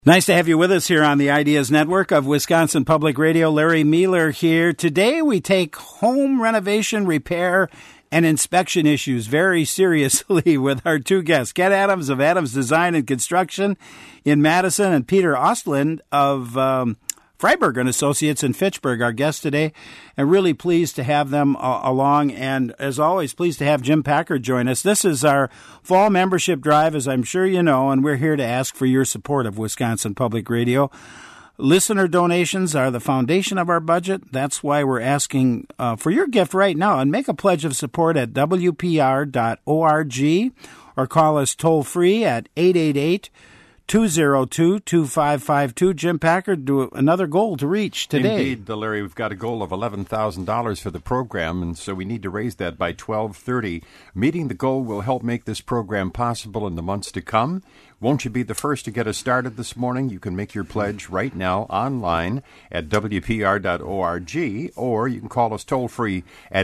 Nice to have you with us here on the Ideas Network of Wisconsin Public Radio. Larry Mueller here. Today we take home renovation, repair, and inspection issues very seriously with our two guests, Ken Adams of Adams Design and Construction in Madison and Peter Ostland of Freiberg and Associates in Fitchburg, our guests today, and really pleased to have them along. And as always, pleased to have Jim Packard join us. This is our fall membership drive, as I'm sure you know, and we're here to ask for your support of Wisconsin Public Radio. Listener donations are the foundation of our budget. That's why we're asking for your gift right now, and make a pledge of support at WPR.org or call us toll free at 888-202-2552. Jim Packard, do another goal to reach today. Indeed, Larry, we've got a goal of $11,000 for the program, and so we need to raise that by 12:30. Meeting the goal will help make this program possible in the months to come. Won't you be the first to get us started this morning? You can make your pledge right now online at WPR.org, or you can call us toll-free at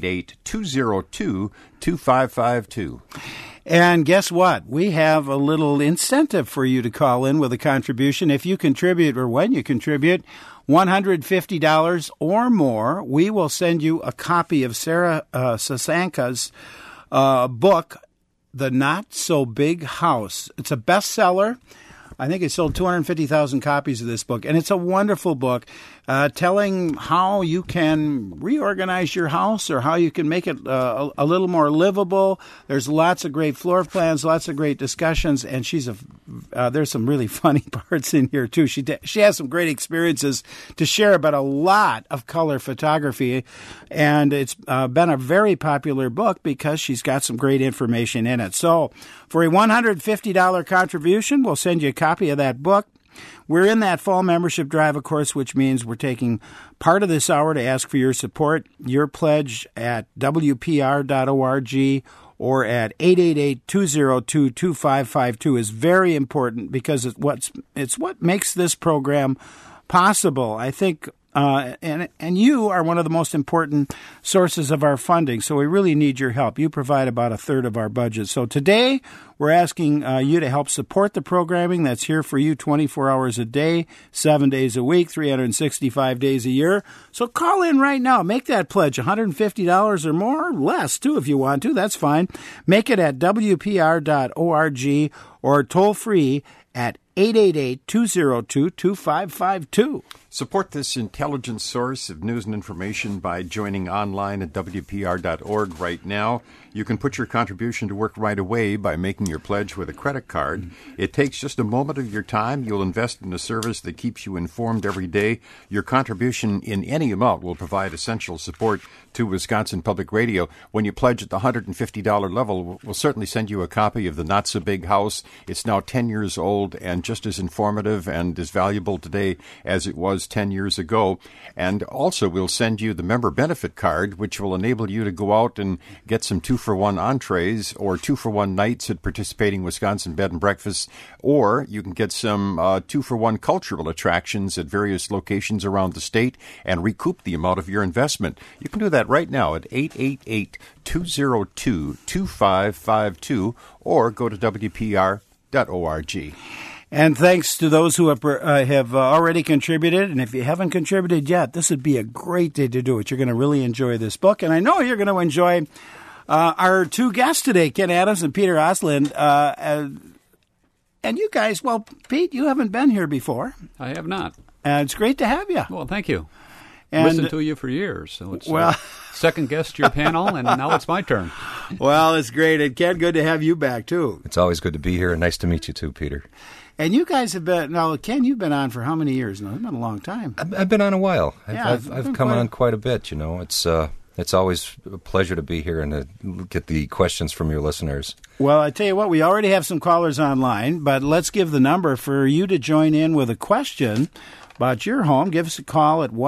888-202-2552. And guess what? We have a little incentive for you to call in with a contribution. If you contribute, or when you contribute, $150 or more, we will send you a copy of Sarah Sasanka's book, The Not So Big House. It's a bestseller. I think it sold 250,000 copies of this book, and it's a wonderful book telling how you can reorganize your house or how you can make it a little more livable. There's lots of great floor plans, lots of great discussions, and there's some really funny parts in here, too. She has some great experiences to share about a lot of color photography, and it's been a very popular book because she's got some great information in it. So for a $150 contribution, we'll send you a copy of that book. We're in that fall membership drive, of course, which means we're taking part of this hour to ask for your support. Your pledge at WPR.org or at 888-202-2552 is very important because it's what makes this program possible. I think and you are one of the most important sources of our funding, so we really need your help. You provide about a third of our budget. So today, we're asking you to help support the programming that's here for you 24 hours a day, 7 days a week, 365 days a year. So call in right now. Make that pledge, $150 or more, less too if you want to. That's fine. Make it at WPR.org or toll free at 888-202-2552. Support this intelligent source of news and information by joining online at WPR.org right now. You can put your contribution to work right away by making your pledge with a credit card. It takes just a moment of your time. You'll invest in a service that keeps you informed every day. Your contribution in any amount will provide essential support to Wisconsin Public Radio. When you pledge at the $150 level, we'll certainly send you a copy of The Not So Big House. It's now 10 years old and just as informative and as valuable today as it was 10 years ago. And also we'll send you the member benefit card, which will enable you to go out and get some 2-for-1 entrees or 2-for-1 nights at participating Wisconsin bed and breakfasts, or you can get some 2-for-1 cultural attractions at various locations around the state and recoup the amount of your investment. You can do that right now at 888-202-2552 or go to WPR.org. And thanks to those who have already contributed. And if you haven't contributed yet, this would be a great day to do it. You're going to really enjoy this book. And I know you're going to enjoy our two guests today, Ken Adams and Peter Ostland. And you guys, well, Pete, you haven't been here before. I have not. It's great to have you. Well, thank you. And listened to you for years. So it's second guest to your panel, and now it's my turn. Well, it's great. And Ken, good to have you back, too. It's always good to be here, and nice to meet you, too, Peter. And you guys have been, now, Ken, you've been on for how many years now? It's been a long time. I've been on a while. Yeah, I've come on quite a bit, you know. It's always a pleasure to be here and to get the questions from your listeners. Well, I tell you what, we already have some callers online, but let's give the number for you to join in with a question about your home. Give us a call at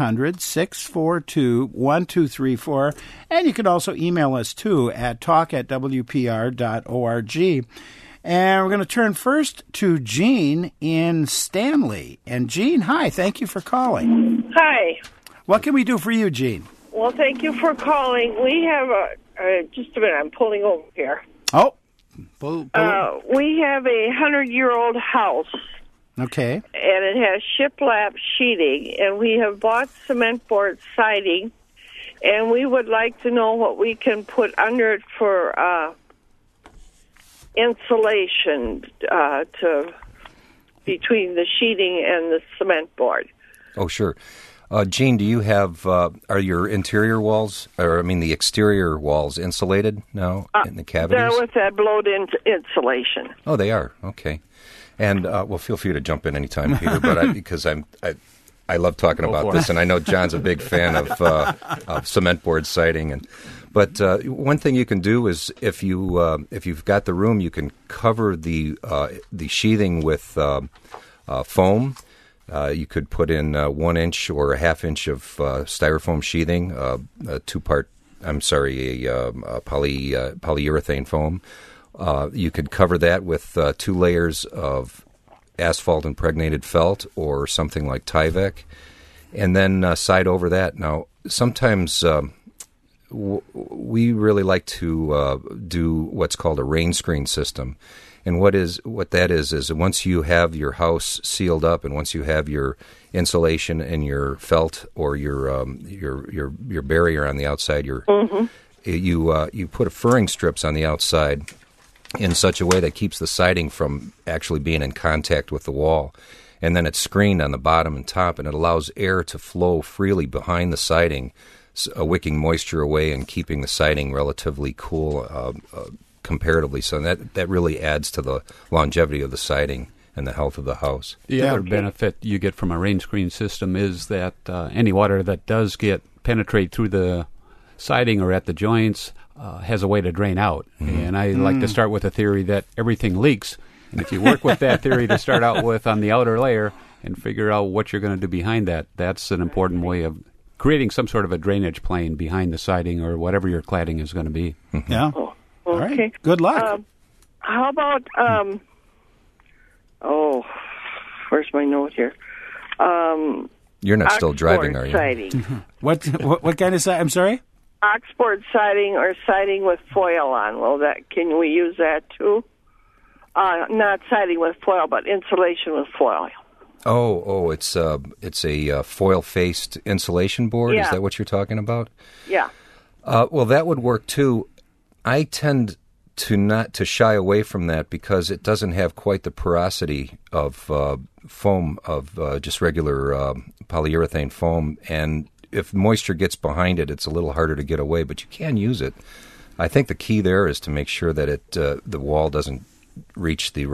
1-800-642-1234. And you can also email us, too, at talk@wpr.org. And we're going to turn first to Jean in Stanley. And Jean, hi, thank you for calling. Hi. What can we do for you, Jean? Well, thank you for calling. We have just a minute, I'm pulling over here. Oh. We have a 100-year-old house Okay. And it has shiplap sheeting, and we have bought cement board siding, and we would like to know what we can put under it for insulation to between the sheeting and the cement board. Oh, sure. Jean, do you have, are your interior walls, the exterior walls insulated now in the cavities? They're with that blowed-in insulation. Oh, they are? Okay. And, well, feel free to jump in anytime, Peter, but because I love talking about this, and I know John's a big fan of cement board siding. But one thing you can do is if you've got the room, you can cover the sheathing with foam. You could put in 1 inch or a half inch of styrofoam sheathing, a polyurethane foam. You could cover that with 2 layers of asphalt impregnated felt or something like Tyvek, and then side over that. Now, sometimes we really like to do what's called a rain screen system. And what that is once you have your house sealed up, and once you have your insulation and your felt or your barrier on the outside, you put furring strips on the outside in such a way that keeps the siding from actually being in contact with the wall, and then it's screened on the bottom and top, and it allows air to flow freely behind the siding, wicking moisture away and keeping the siding relatively cool. Comparatively, so that really adds to the longevity of the siding and the health of the house. The other benefit you get from a rain screen system is that any water that does penetrate through the siding or at the joints has a way to drain out. Mm-hmm. And I like to start with a theory that everything leaks. And if you work with that theory to start out with on the outer layer and figure out what you're going to do behind that, that's an important way of creating some sort of a drainage plane behind the siding or whatever your cladding is going to be. Mm-hmm. Yeah. All okay. right. Good luck. How about, where's my note here? You're not still driving, are you? Siding. What kind of siding? I'm sorry? Oxboard siding or siding with foil on. Well, can we use that too? Not siding with foil, but insulation with foil. Oh, it's a foil-faced insulation board? Yeah. Is that what you're talking about? Yeah. Well, that would work too. I tend to shy away from that because it doesn't have quite the porosity of foam, of just regular polyurethane foam, and if moisture gets behind it, it's a little harder to get away, but you can use it. I think the key there is to make sure that the wall doesn't reach the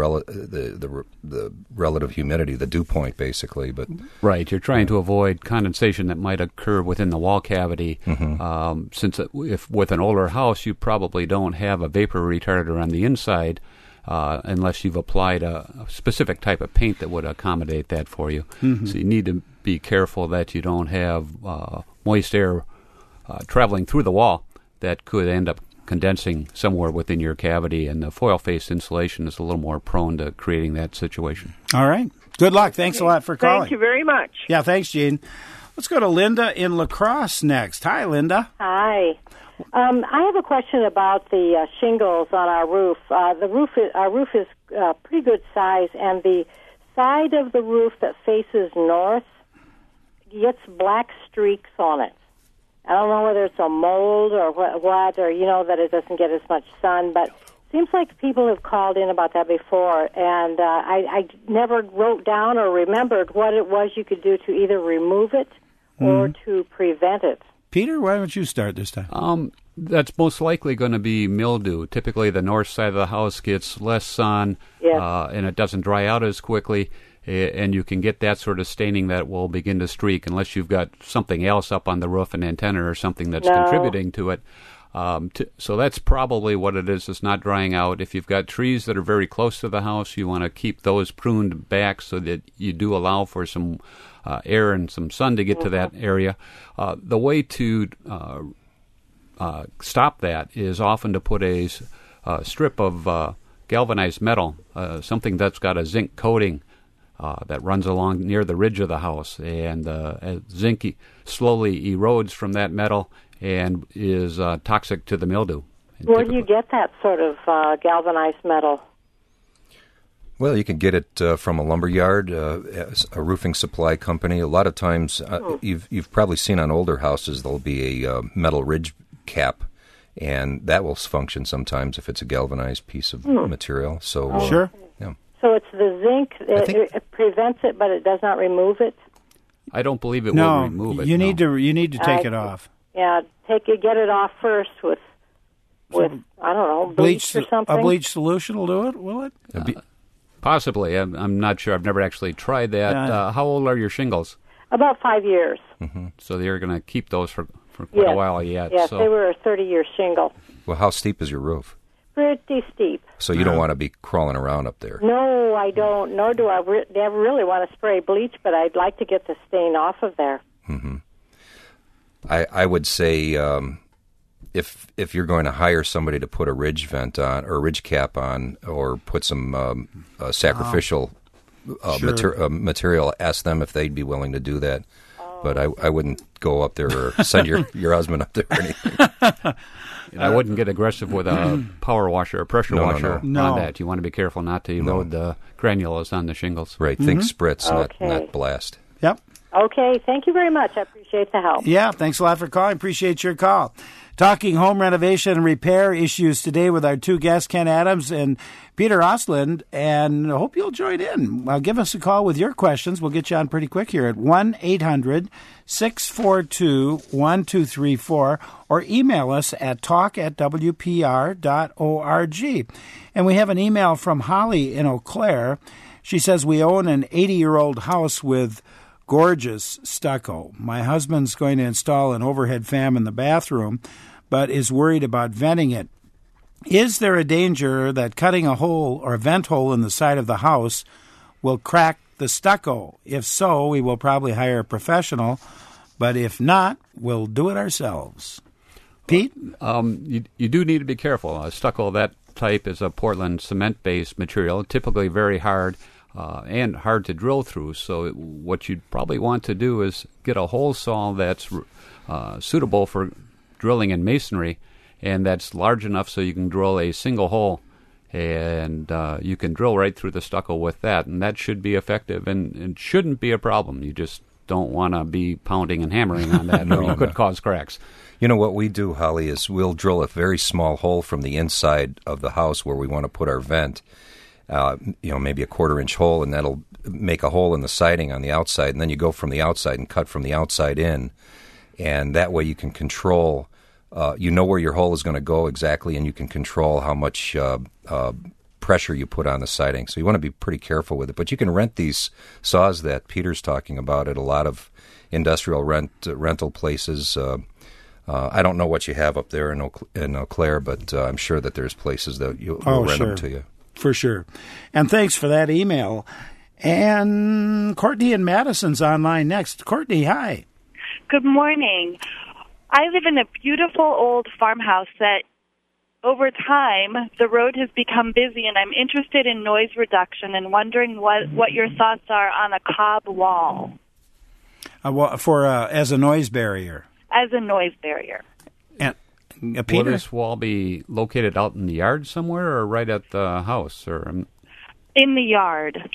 relative humidity, the dew point, basically. But right, you're trying to avoid condensation that might occur within the wall cavity. Mm-hmm. Since if with an older house, you probably don't have a vapor retarder on the inside, unless you've applied a specific type of paint that would accommodate that for you. Mm-hmm. So you need to be careful that you don't have moist air traveling through the wall that could end up condensing somewhere within your cavity, and the foil-faced insulation is a little more prone to creating that situation. All right. Good luck. Thanks a lot for calling. Thank you very much. Yeah, thanks, Gene. Let's go to Linda in La Crosse next. Hi, Linda. Hi. I have a question about the shingles on our roof. Our roof is pretty good size, and the side of the roof that faces north gets black streaks on it. I don't know whether it's a mold or what, or that it doesn't get as much sun, but it seems like people have called in about that before, and I never wrote down or remembered what it was you could do to either remove it or to prevent it. Peter, why don't you start this time? That's most likely going to be mildew. Typically, the north side of the house gets less sun, and it doesn't dry out as quickly. And you can get that sort of staining that will begin to streak unless you've got something else up on the roof, an antenna or something that's contributing to it. So that's probably what it is. It's not drying out. If you've got trees that are very close to the house, you want to keep those pruned back so that you do allow for some air and some sun to get to that area. The way to stop that is often to put a strip of galvanized metal, something that's got a zinc coating, that runs along near the ridge of the house, and zinc slowly erodes from that metal and is toxic to the mildew. Where do you get that sort of galvanized metal? Well, you can get it from a lumber yard, a roofing supply company. A lot of times, you've probably seen on older houses there'll be a metal ridge cap, and that will function sometimes if it's a galvanized piece of material. So Sure. Yeah. So it's the zinc. It prevents it, but it does not remove it. I don't believe it No, will remove it. you need to take it off. Yeah, get it off first with I don't know, bleach or something. A bleach solution will do it, will it? Possibly. I'm not sure. I've never actually tried that. How old are your shingles? About 5 years. Mm-hmm. So they're going to keep those for quite a while yet. Yes, so. they were a 30-year shingle. Well, how steep is your roof? Pretty steep. So you don't want to be crawling around up there. No, I don't. Nor do I really want to spray bleach, but I'd like to get the stain off of there. Mm-hmm. I would say if you're going to hire somebody to put a ridge vent on or a ridge cap on or put some sacrificial material, ask them if they'd be willing to do that. But I wouldn't go up there or send your husband up there or anything. I wouldn't get aggressive with a power washer or pressure washer on No. that. You want to be careful not to erode the granules on the shingles. Right. Think spritz, not blast. Yep. Okay, thank you very much. I appreciate the help. Yeah, thanks a lot for calling. Appreciate your call. Talking home renovation and repair issues today with our two guests, Ken Adams and Peter Ostland, and I hope you'll join in. Give us a call with your questions. We'll get you on pretty quick here at 1-800-642-1234 or email us at talk@wpr.org. And we have an email from Holly in Eau Claire. She says, we own an 80-year-old house with gorgeous stucco. My husband's going to install an overhead fan in the bathroom, but is worried about venting it. Is there a danger that cutting a hole or a vent hole in the side of the house will crack the stucco? If so, we will probably hire a professional, but if not, we'll do it ourselves. Pete? You do need to be careful. Stucco of that type is a Portland cement-based material, typically very hard. And hard to drill through. So what you'd probably want to do is get a hole saw that's suitable for drilling in masonry, and that's large enough so you can drill a single hole, and you can drill right through the stucco with that, and that should be effective, and it shouldn't be a problem. You just don't want to be pounding and hammering on that, or you could cause cracks. You know what we do, Holly, is we'll drill a very small hole from the inside of the house where we want to put our vent. Maybe a 1/4-inch hole, and that'll make a hole in the siding on the outside, and then you go from the outside and cut from the outside in, and that way you can control, where your hole is going to go exactly, and you can control how much pressure you put on the siding. So you want to be pretty careful with it. But you can rent these saws that Peter's talking about at a lot of industrial rental places. I don't know what you have up there in Eau Claire, but I'm sure that there's places that will rent them to you. For sure. And thanks for that email. And Courtney in Madison's online next. Courtney, hi. Good morning. I live in a beautiful old farmhouse that over time the road has become busy, and I'm interested in noise reduction and wondering what your thoughts are on a cob wall. As a noise barrier. As a noise barrier. And Peter? Will this wall be located out in the yard somewhere or right at the house? Or in the yard.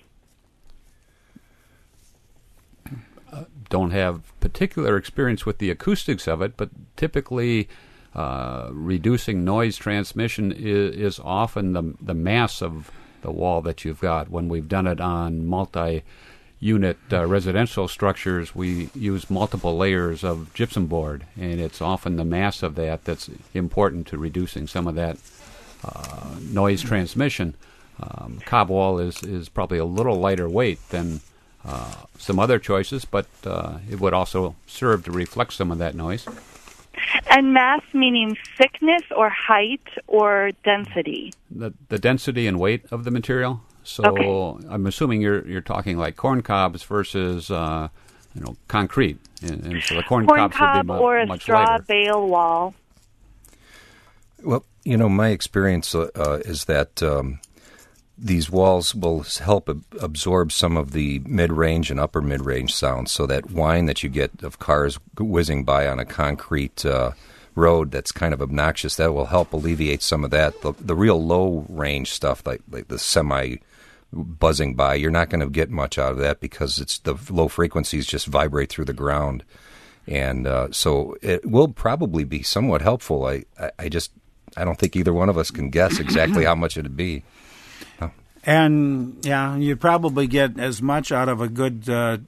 Don't have particular experience with the acoustics of it, but typically reducing noise transmission is often the mass of the wall that you've got. When we've done it on multi-unit residential structures, we use multiple layers of gypsum board, and it's often the mass of that that's important to reducing some of that noise transmission. Cob wall is probably a little lighter weight than some other choices, but it would also serve to reflect some of that noise. And mass meaning thickness or height or density? The density and weight of the material. So okay. I'm assuming you're talking like corn cobs versus concrete, and so the corn cobs would be or a much straw lighter. bale wall. Well, my experience is that these walls will help absorb some of the mid-range and upper mid-range sounds, so that whine that you get of cars whizzing by on a concrete road that's kind of obnoxious, that will help alleviate some of that. The real low-range stuff, like the semi buzzing by. You're not going to get much out of that because it's the low frequencies just vibrate through the ground. And so it will probably be somewhat helpful. I don't think either one of us can guess exactly how much it'd be. No. And, yeah, you'd probably get as much out of a good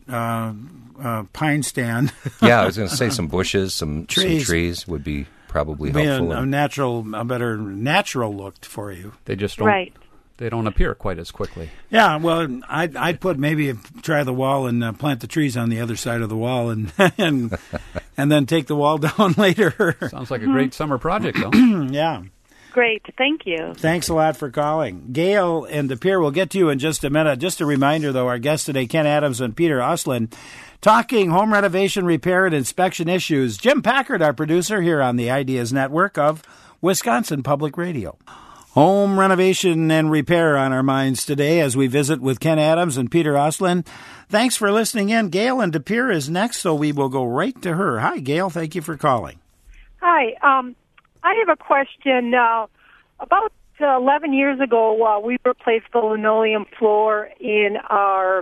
pine stand. Yeah, I was going to say some bushes, some trees would be probably helpful. A better natural look for you. They just don't, they don't appear quite as quickly. Yeah, well, I'd put try the wall and plant the trees on the other side of the wall and then take the wall down later. Sounds like a great summer project, though. Yeah. Great. Thank you. Thanks a lot for calling. Gail and De Pere, we'll get to you in just a minute. Just a reminder, though, our guests today, Ken Adams and Peter Uslan, talking home renovation, repair, and inspection issues. Jim Packard, our producer here on the Ideas Network of Wisconsin Public Radio. Home renovation and repair on our minds today as we visit with Ken Adams and Peter Uslan. Thanks for listening in. Gail and De Pere is next, so we will go right to her. Hi, Gail. Thank you for calling. Hi. I have a question. About 11 years ago, we replaced the linoleum floor in our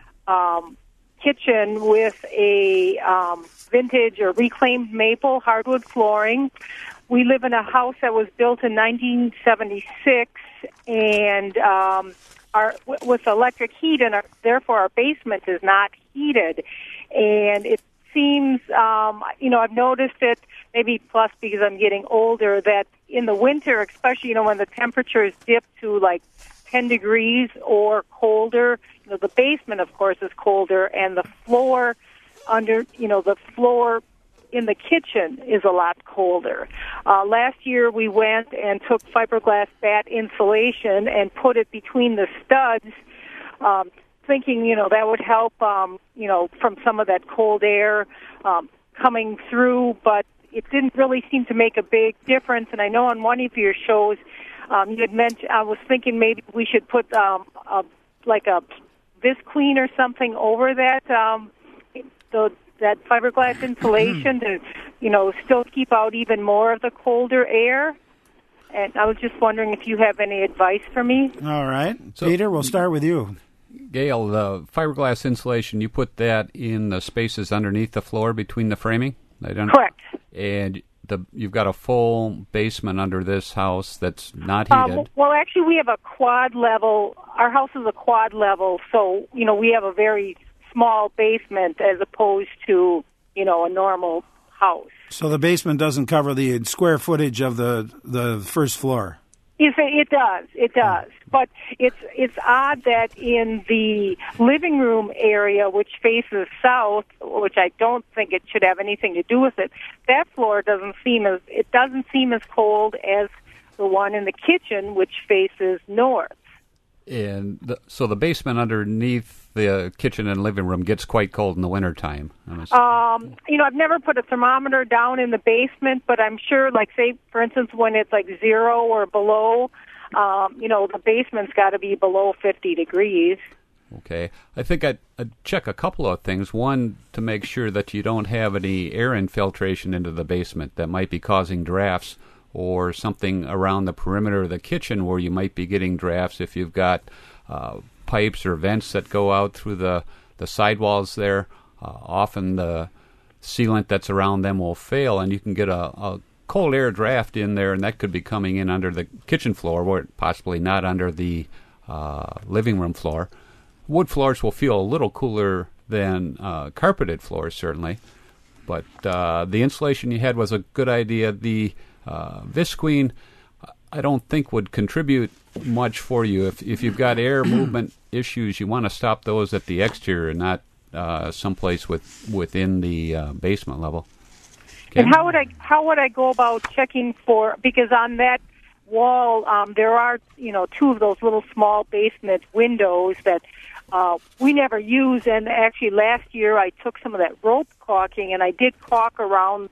kitchen with a vintage or reclaimed maple hardwood flooring. We live in a house that was built in 1976, and with electric heat, and therefore our basement is not heated. And it seems, I've noticed it, maybe plus because I'm getting older, that in the winter, especially, when the temperatures dip to like 10 degrees or colder, the basement, of course, is colder, and the floor the floor in the kitchen is a lot colder. Last year, we went and took fiberglass batt insulation and put it between the studs, thinking, that would help, from some of that cold air coming through, but it didn't really seem to make a big difference. And I know on one of your shows, you had mentioned, I was thinking maybe we should put a Visqueen or something over that, that fiberglass insulation to, still keep out even more of the colder air. And I was just wondering if you have any advice for me. All right. So, Peter, we'll start with you. Gail, the fiberglass insulation, you put that in the spaces underneath the floor between the framing? Correct. And you've got a full basement under this house that's not heated? Well, actually, we have a quad level. Our house is a quad level, so, we have a very small basement as opposed to, a normal house. So the basement doesn't cover the square footage of the first floor? It does. But it's odd that in the living room area, which faces south, which I don't think it should have anything to do with it, that floor doesn't seem as cold as the one in the kitchen, which faces north. And so the basement underneath the kitchen and living room gets quite cold in the wintertime. I've never put a thermometer down in the basement, but I'm sure, like, say, for instance, when it's like 0 or below, the basement's got to be below 50 degrees. Okay. I think I'd check a couple of things. One, to make sure that you don't have any air infiltration into the basement that might be causing drafts, or something around the perimeter of the kitchen where you might be getting drafts if you've got pipes or vents that go out through the sidewalls there. Often the sealant that's around them will fail, and you can get a cold air draft in there, and that could be coming in under the kitchen floor, or possibly not under the living room floor. Wood floors will feel a little cooler than carpeted floors, certainly, but the insulation you had was a good idea. The Visqueen, I don't think would contribute much for you. If you've got air movement issues, you want to stop those at the exterior, not someplace within the basement level. Okay? And how would I go about checking for, because on that wall there are two of those little small basement windows that we never use, and actually last year I took some of that rope caulking and I did caulk around.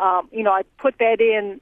I put that in.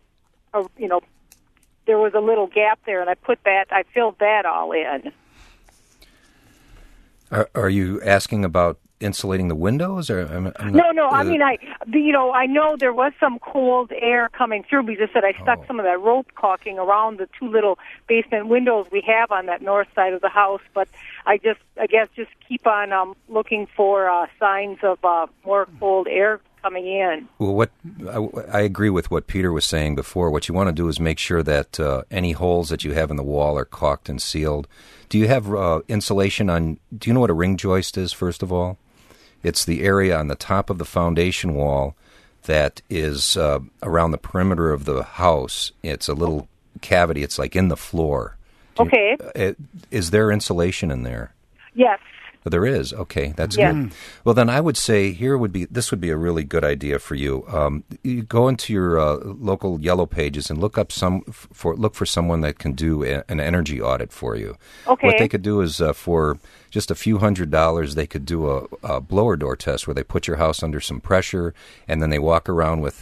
There was a little gap there, and I filled that all in. Are you asking about insulating the windows, or No. I mean, I know there was some cold air coming through because I said I stuck some of that rope caulking around the two little basement windows we have on that north side of the house. But I guess just keep on looking for signs of more cold air coming in. Well, I agree with what Peter was saying before. What you want to do is make sure that any holes that you have in the wall are caulked and sealed. Do you have insulation on? Do you know what a ring joist is? First of all, it's the area on the top of the foundation wall that is around the perimeter of the house. It's a little cavity. It's like in the floor. Is there insulation in there? Yes. There is. Okay, that's good. Well, then I would say this would be a really good idea for you. You go into your local Yellow Pages and look for someone that can do an energy audit for you. Okay. What they could do is for just a few $100s, they could do a blower door test where they put your house under some pressure, and then they walk around with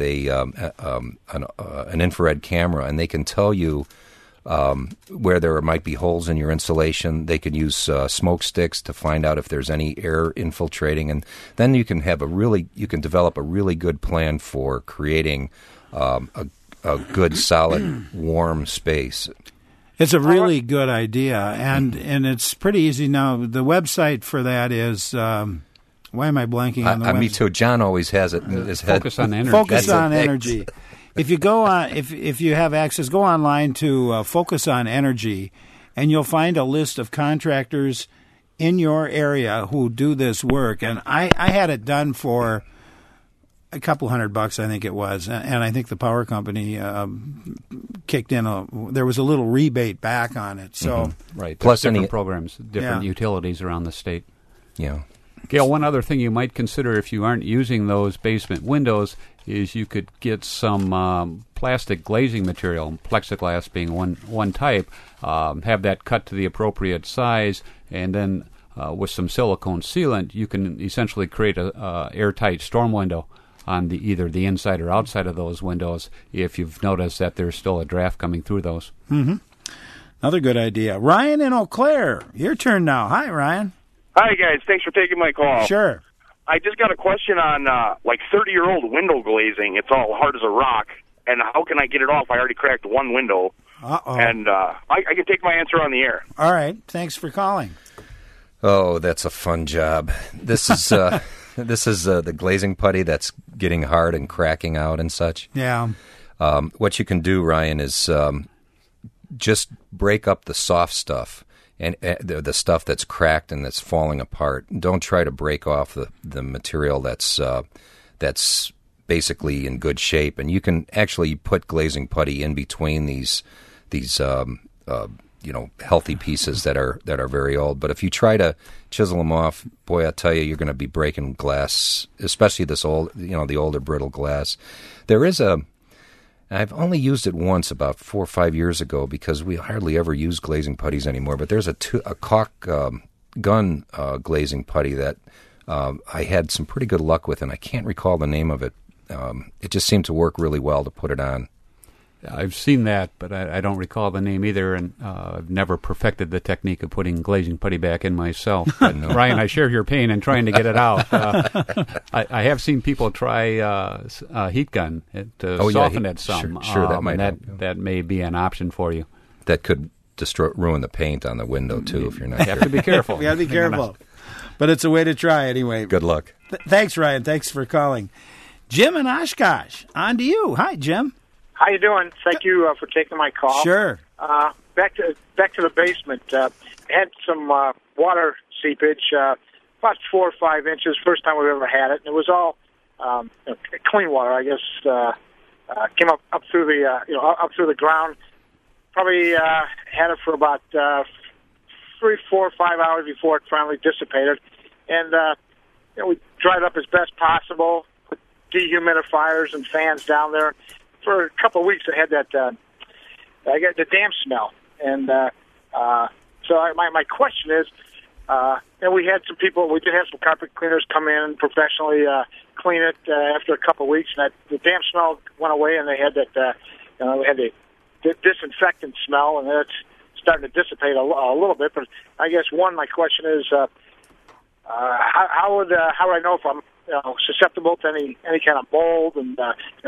an infrared camera, and they can tell you where there might be holes in your insulation. They could use smoke sticks to find out if there's any air infiltrating, and then you can develop a really good plan for creating a good, solid, warm space. It's a really good idea, and it's pretty easy now. The website for that is. Why am I blanking on the website? Me too. John always has it in his head. Focus on Energy. Focus on Energy. If you go on, if you have access, go online to Focus on Energy, and you'll find a list of contractors in your area who do this work. And I had it done for a couple $100, I think it was, and I think the power company kicked in there was a little rebate back on it. So right, plus different programs, different utilities around the state. Yeah. Gail, one other thing you might consider if you aren't using those basement windows is you could get some plastic glazing material, plexiglass being one type, have that cut to the appropriate size, and then with some silicone sealant, you can essentially create a airtight storm window on either the inside or outside of those windows if you've noticed that there's still a draft coming through those. Mm-hmm. Another good idea. Ryan in Eau Claire, your turn now. Hi, Ryan. Hi, guys. Thanks for taking my call. Sure. I just got a question on, 30-year-old window glazing. It's all hard as a rock. And how can I get it off? I already cracked one window. Uh-oh. And I can take my answer on the air. All right. Thanks for calling. Oh, that's a fun job. This is the glazing putty that's getting hard and cracking out and such. Yeah. What you can do, Ryan, is just break up the soft stuff. And the stuff that's cracked and that's falling apart. Don't try to break off the material that's basically in good shape. And you can actually put glazing putty in between these healthy pieces that are very old. But if you try to chisel them off, boy, I tell you, you're going to be breaking glass, especially this old, the older brittle glass. I've only used it once about 4 or 5 years ago because we hardly ever use glazing putties anymore. But there's a caulk gun glazing putty that I had some pretty good luck with, and I can't recall the name of it. It just seemed to work really well to put it on. I've seen that, but I don't recall the name either, and I've never perfected the technique of putting glazing putty back in myself. But, Ryan, I share your pain in trying to get it out. I have seen people try a heat gun to soften it some. Sure, that might help. That may be an option for you. That could ruin the paint on the window, too, if you're not You have to be careful. You got to be careful. But it's a way to try anyway. Good luck. Thanks, Ryan. Thanks for calling. Jim in Oshkosh, on to you. Hi, Jim. How you doing? Thank you for taking my call. Sure. Back to the basement. Had some water seepage, about 4 or 5 inches. First time we've ever had it, and it was all clean water. I guess came up through the up through the ground. Probably had it for about 3, 4, 5 hours before it finally dissipated, and we dried it up as best possible. Put dehumidifiers and fans down there. For a couple of weeks, I had that. I got the damp smell, and so my question is, and we had some people. We did have some carpet cleaners come in and professionally clean it after a couple of weeks, and the damp smell went away, and they had that. We had the disinfectant smell, and it's starting to dissipate a little bit. But I guess my question is, how would I know if I'm susceptible to any kind of mold, and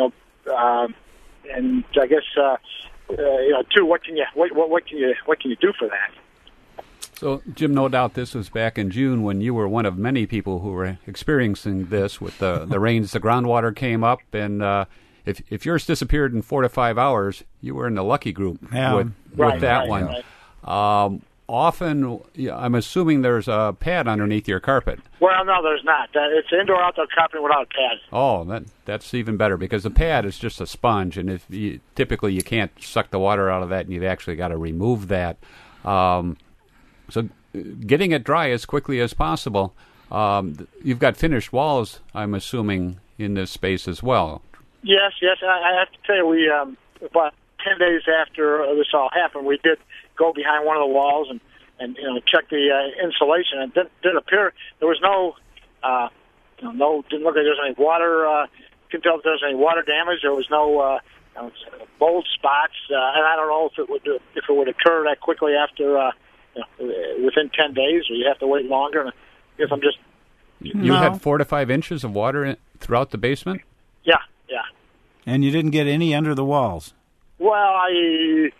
and I guess too, what can you do for that? So, Jim, no doubt this was back in June when you were one of many people who were experiencing this with the rains. The groundwater came up, and if yours disappeared in 4 to 5 hours, you were in the lucky group with that one. Right. Often, I'm assuming there's a pad underneath your carpet. Well, no, there's not. It's indoor-outdoor carpet without a pad. Oh, that's even better, because the pad is just a sponge, and typically you can't suck the water out of that, and you've actually got to remove that. So getting it dry as quickly as possible. You've got finished walls, I'm assuming, in this space as well. Yes. I have to tell you, we about 10 days after this all happened, we did go behind one of the walls and check the insulation. And it did appear there was no didn't look like there was any water. Couldn't tell if there was any water damage. There was no mold spots, and I don't know if it would occur that quickly after within 10 days, or you have to wait longer. And if I'm just you had 4 to 5 inches of water throughout the basement. Yeah. And you didn't get any under the walls. Well, I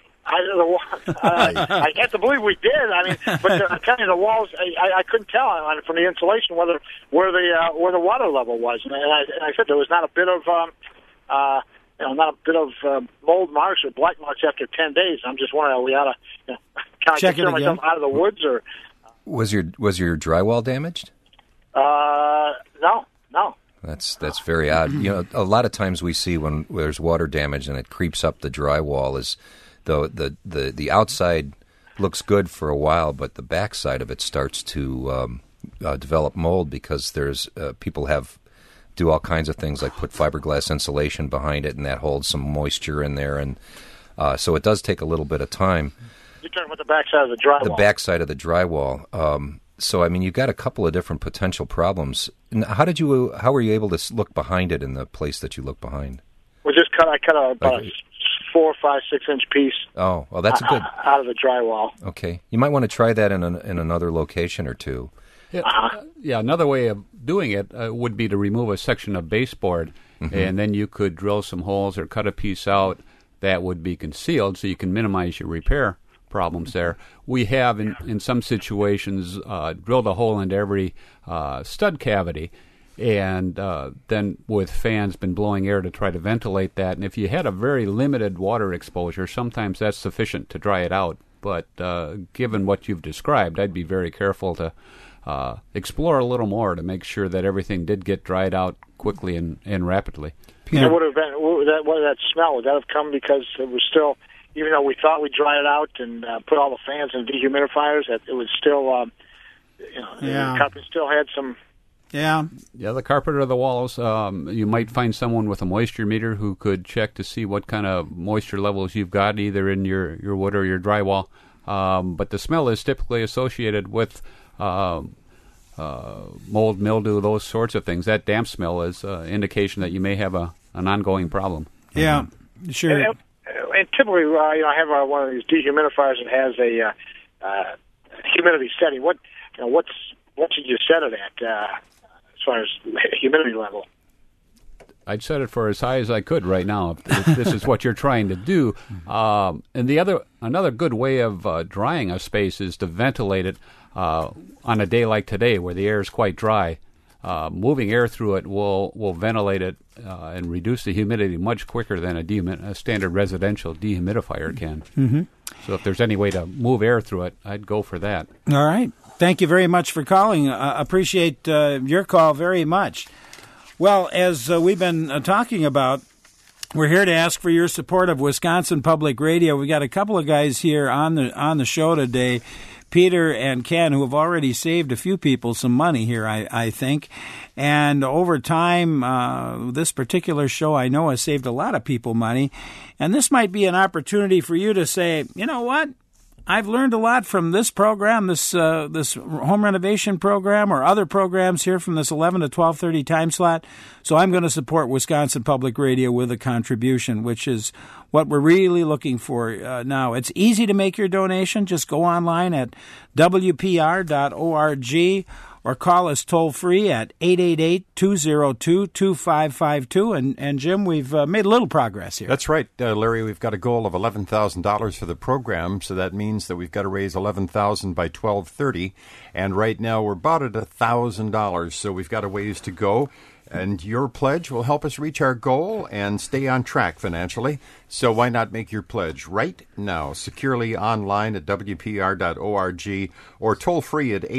have to believe we did. I mean, but I'm telling you, the walls, I couldn't tell from the insulation where the water level was, and I said there was not a bit of mold marks or black marks after 10 days. I'm just wondering, we ought to kind of consider myself out of the woods, or was your drywall damaged? No. That's very odd. A lot of times we see when there's water damage and it creeps up the drywall is the outside looks good for a while, but the backside of it starts to develop mold because there's people do all kinds of things like put fiberglass insulation behind it, and that holds some moisture in there, and so it does take a little bit of time. You're talking about the backside of the drywall. The backside of the drywall. So, I mean, you've got a couple of different potential problems. How were you able to look behind it in the place that you look behind? I cut about a 4, 5, 6 inch piece. Oh, well, that's good. Out of the drywall. Okay, you might want to try that in another location or two. Yeah, another way of doing it would be to remove a section of baseboard, and then you could drill some holes or cut a piece out that would be concealed, so you can minimize your repair problems there. We have, in some situations, drilled a hole into every stud cavity, and then with fans been blowing air to try to ventilate that. And if you had a very limited water exposure, sometimes that's sufficient to dry it out. But given what you've described, I'd be very careful to explore a little more to make sure that everything did get dried out quickly and rapidly. It would have been that smell. Would that have come because it was still, even though we thought we'd dry it out and put all the fans and dehumidifiers, that it was still, the carpet still had some. Yeah, the carpet or the walls. You might find someone with a moisture meter who could check to see what kind of moisture levels you've got, either in your wood or your drywall. But the smell is typically associated with mold, mildew, those sorts of things. That damp smell is indication that you may have an ongoing problem. Yeah, sure. And typically, I have one of these dehumidifiers that has a humidity setting. What should you set it at as far as humidity level? I'd set it for as high as I could right now, if this is what you're trying to do. And another good way of drying a space is to ventilate it on a day like today, where the air is quite dry. Moving air through it will ventilate it and reduce the humidity much quicker than a standard residential dehumidifier can. Mm-hmm. So if there's any way to move air through it, I'd go for that. All right. Thank you very much for calling. Appreciate your call very much. Well, as we've been talking about, we're here to ask for your support of Wisconsin Public Radio. We got a couple of guys here on the show today, Peter and Ken, who have already saved a few people some money here, I think. And over time, this particular show, I know, has saved a lot of people money. And this might be an opportunity for you to say, you know what? I've learned a lot from this program, this home renovation program, or other programs here from this 11 to 12:30 time slot. So I'm going to support Wisconsin Public Radio with a contribution, which is what we're really looking for now. It's easy to make your donation. Just go online at WPR.org, or call us toll-free at 888-202-2552. And Jim, we've made a little progress here. That's right, Larry. We've got a goal of $11,000 for the program, so that means that we've got to raise $11,000 by 12:30. And right now we're about at $1,000, so we've got a ways to go. And your pledge will help us reach our goal and stay on track financially. So why not make your pledge right now, securely online at WPR.org or toll-free at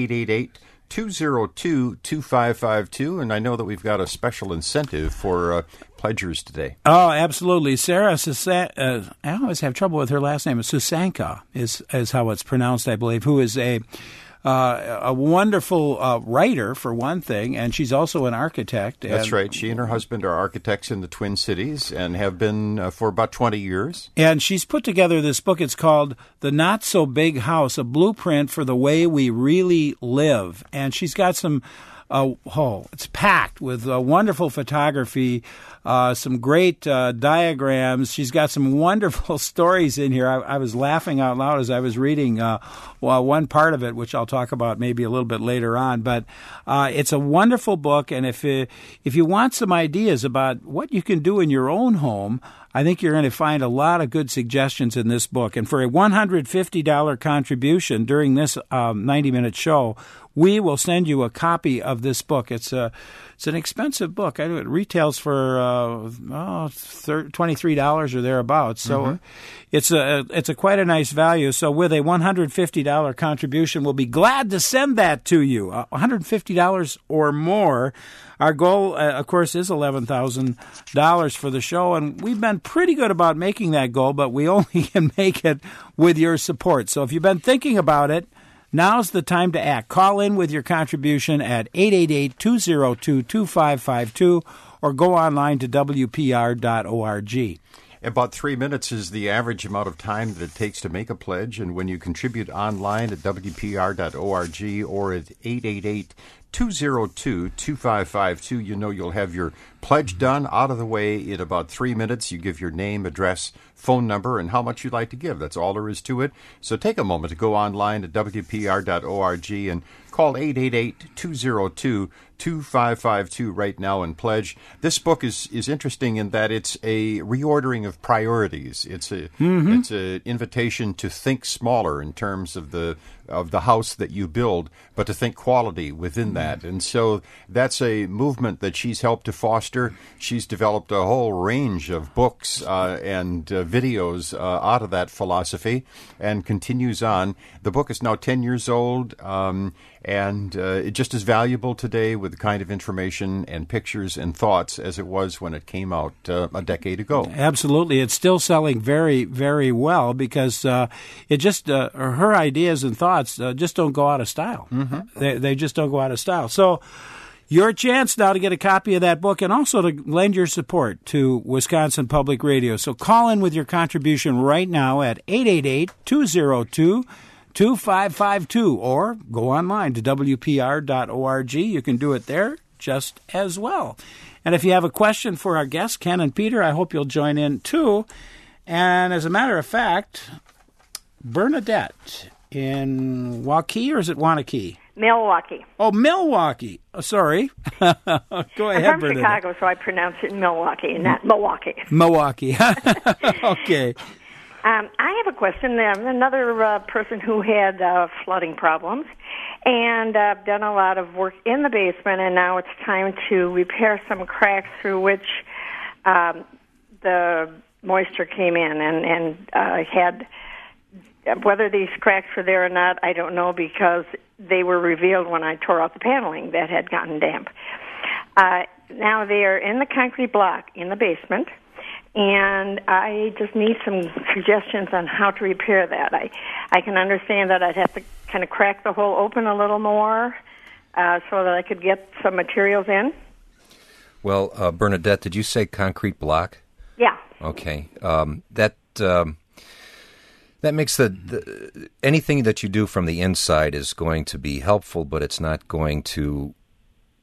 888-202-2552. And I know that we've got a special incentive for pledgers today. Oh, absolutely. Sarah, I always have trouble with her last name. Susanka is how it's pronounced, I believe, who is a wonderful writer, for one thing, and she's also an architect. That's right. She and her husband are architects in the Twin Cities and have been for about 20 years. And she's put together this book. It's called The Not So Big House, a blueprint for the way we really live. And she's got some... it's packed with wonderful photography, some great diagrams. She's got some wonderful stories in here. I was laughing out loud as I was reading one part of it, which I'll talk about maybe a little bit later on. But it's a wonderful book, and if you want some ideas about what you can do in your own home, I think you're going to find a lot of good suggestions in this book. And for a $150 contribution during this 90-minute show, we will send you a copy of this book. It's an expensive book. It retails for $23 or thereabouts. So it's a quite a nice value. So with a $150 contribution, we'll be glad to send that to you. $150 or more. Our goal, of course, is $11,000 for the show, and we've been pretty good about making that goal, but we only can make it with your support. So if you've been thinking about it, now's the time to act. Call in with your contribution at 888-202-2552 or go online to WPR.org. About 3 minutes is the average amount of time that it takes to make a pledge, and when you contribute online at WPR.org or at 888-202-2552, you know you'll have your pledge done, out of the way in about 3 minutes. You give your name, address, phone number, and how much you'd like to give. That's all there is to it. So take a moment to go online at WPR.org and call 888-202-2552 right now and pledge. This book is interesting in that it's a reordering of priorities. It's an invitation to think smaller in terms of the house that you build, but to think quality within that. And so that's a movement that she's helped to foster. She's developed a whole range of books and videos out of that philosophy and continues on. The book is now 10 years old, and it's just as valuable today with the kind of information and pictures and thoughts as it was when it came out a decade ago. Absolutely. It's still selling very, very well because it just her ideas and thoughts just don't go out of style. They just don't go out of style. So your chance now to get a copy of that book and also to lend your support to Wisconsin Public Radio. So call in with your contribution right now at 888-202-2552 or go online to WPR.org. You can do it there just as well. And if you have a question for our guests, Ken and Peter, I hope you'll join in too. And as a matter of fact, Bernadette in Waukee, or is it Wanakee? Milwaukee. Oh, Milwaukee. Oh, sorry. Go ahead, I'm from Bernadette. Chicago, so I pronounce it Milwaukee, not Milwaukee. Milwaukee. Okay. I have a question. Another person who had flooding problems, and done a lot of work in the basement, and now it's time to repair some cracks through which the moisture came in, and had... Whether these cracks were there or not, I don't know, because they were revealed when I tore out the paneling that had gotten damp. Now they are in the concrete block in the basement, and I just need some suggestions on how to repair that. I can understand that I'd have to kind of crack the hole open a little more so that I could get some materials in. Well, Bernadette, did you say concrete block? Yeah. Okay. That makes anything that you do from the inside is going to be helpful, but it's not going to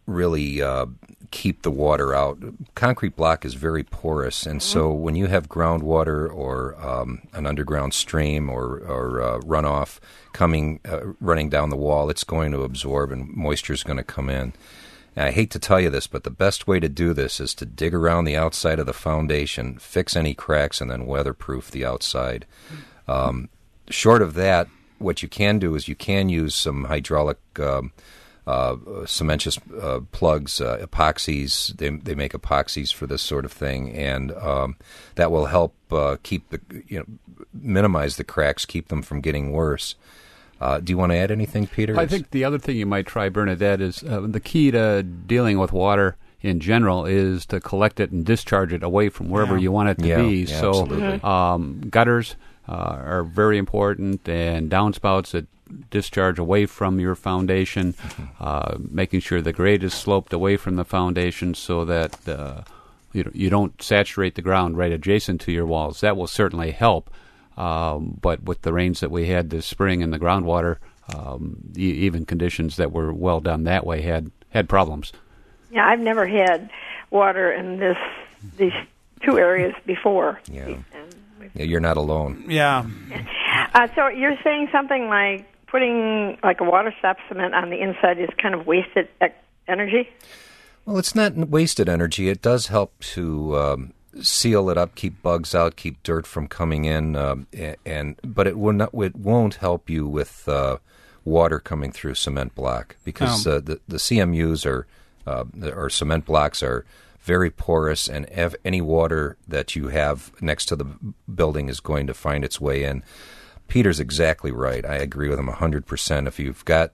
really keep the water out. Concrete block is very porous, and so when you have groundwater or an underground stream or runoff running down the wall, it's going to absorb and moisture is going to come in. And I hate to tell you this, but the best way to do this is to dig around the outside of the foundation, fix any cracks, and then weatherproof the outside. Short of that, what you can do is you can use some hydraulic cementitious plugs, epoxies. They make epoxies for this sort of thing, and that will help minimize the cracks, keep them from getting worse. Do you want to add anything, Peter? I think the other thing you might try, Bernadette, is the key to dealing with water in general is to collect it and discharge it away from wherever you want it to be. Yeah, so gutters are very important, and downspouts that discharge away from your foundation, making sure the grade is sloped away from the foundation so that you don't saturate the ground right adjacent to your walls. That will certainly help. But with the rains that we had this spring and the groundwater, even conditions that were well done that way had problems. Yeah, I've never had water in these two areas before. Yeah, you're not alone. Yeah. So you're saying something like putting like a water stop cement on the inside is kind of wasted energy? Well, it's not wasted energy. It does help to seal it up, keep bugs out, keep dirt from coming in, but it won't help you with water coming through cement block because the CMUs or cement blocks are very porous, and any water that you have next to the building is going to find its way in. Peter's exactly right. I agree with him 100%. If you've got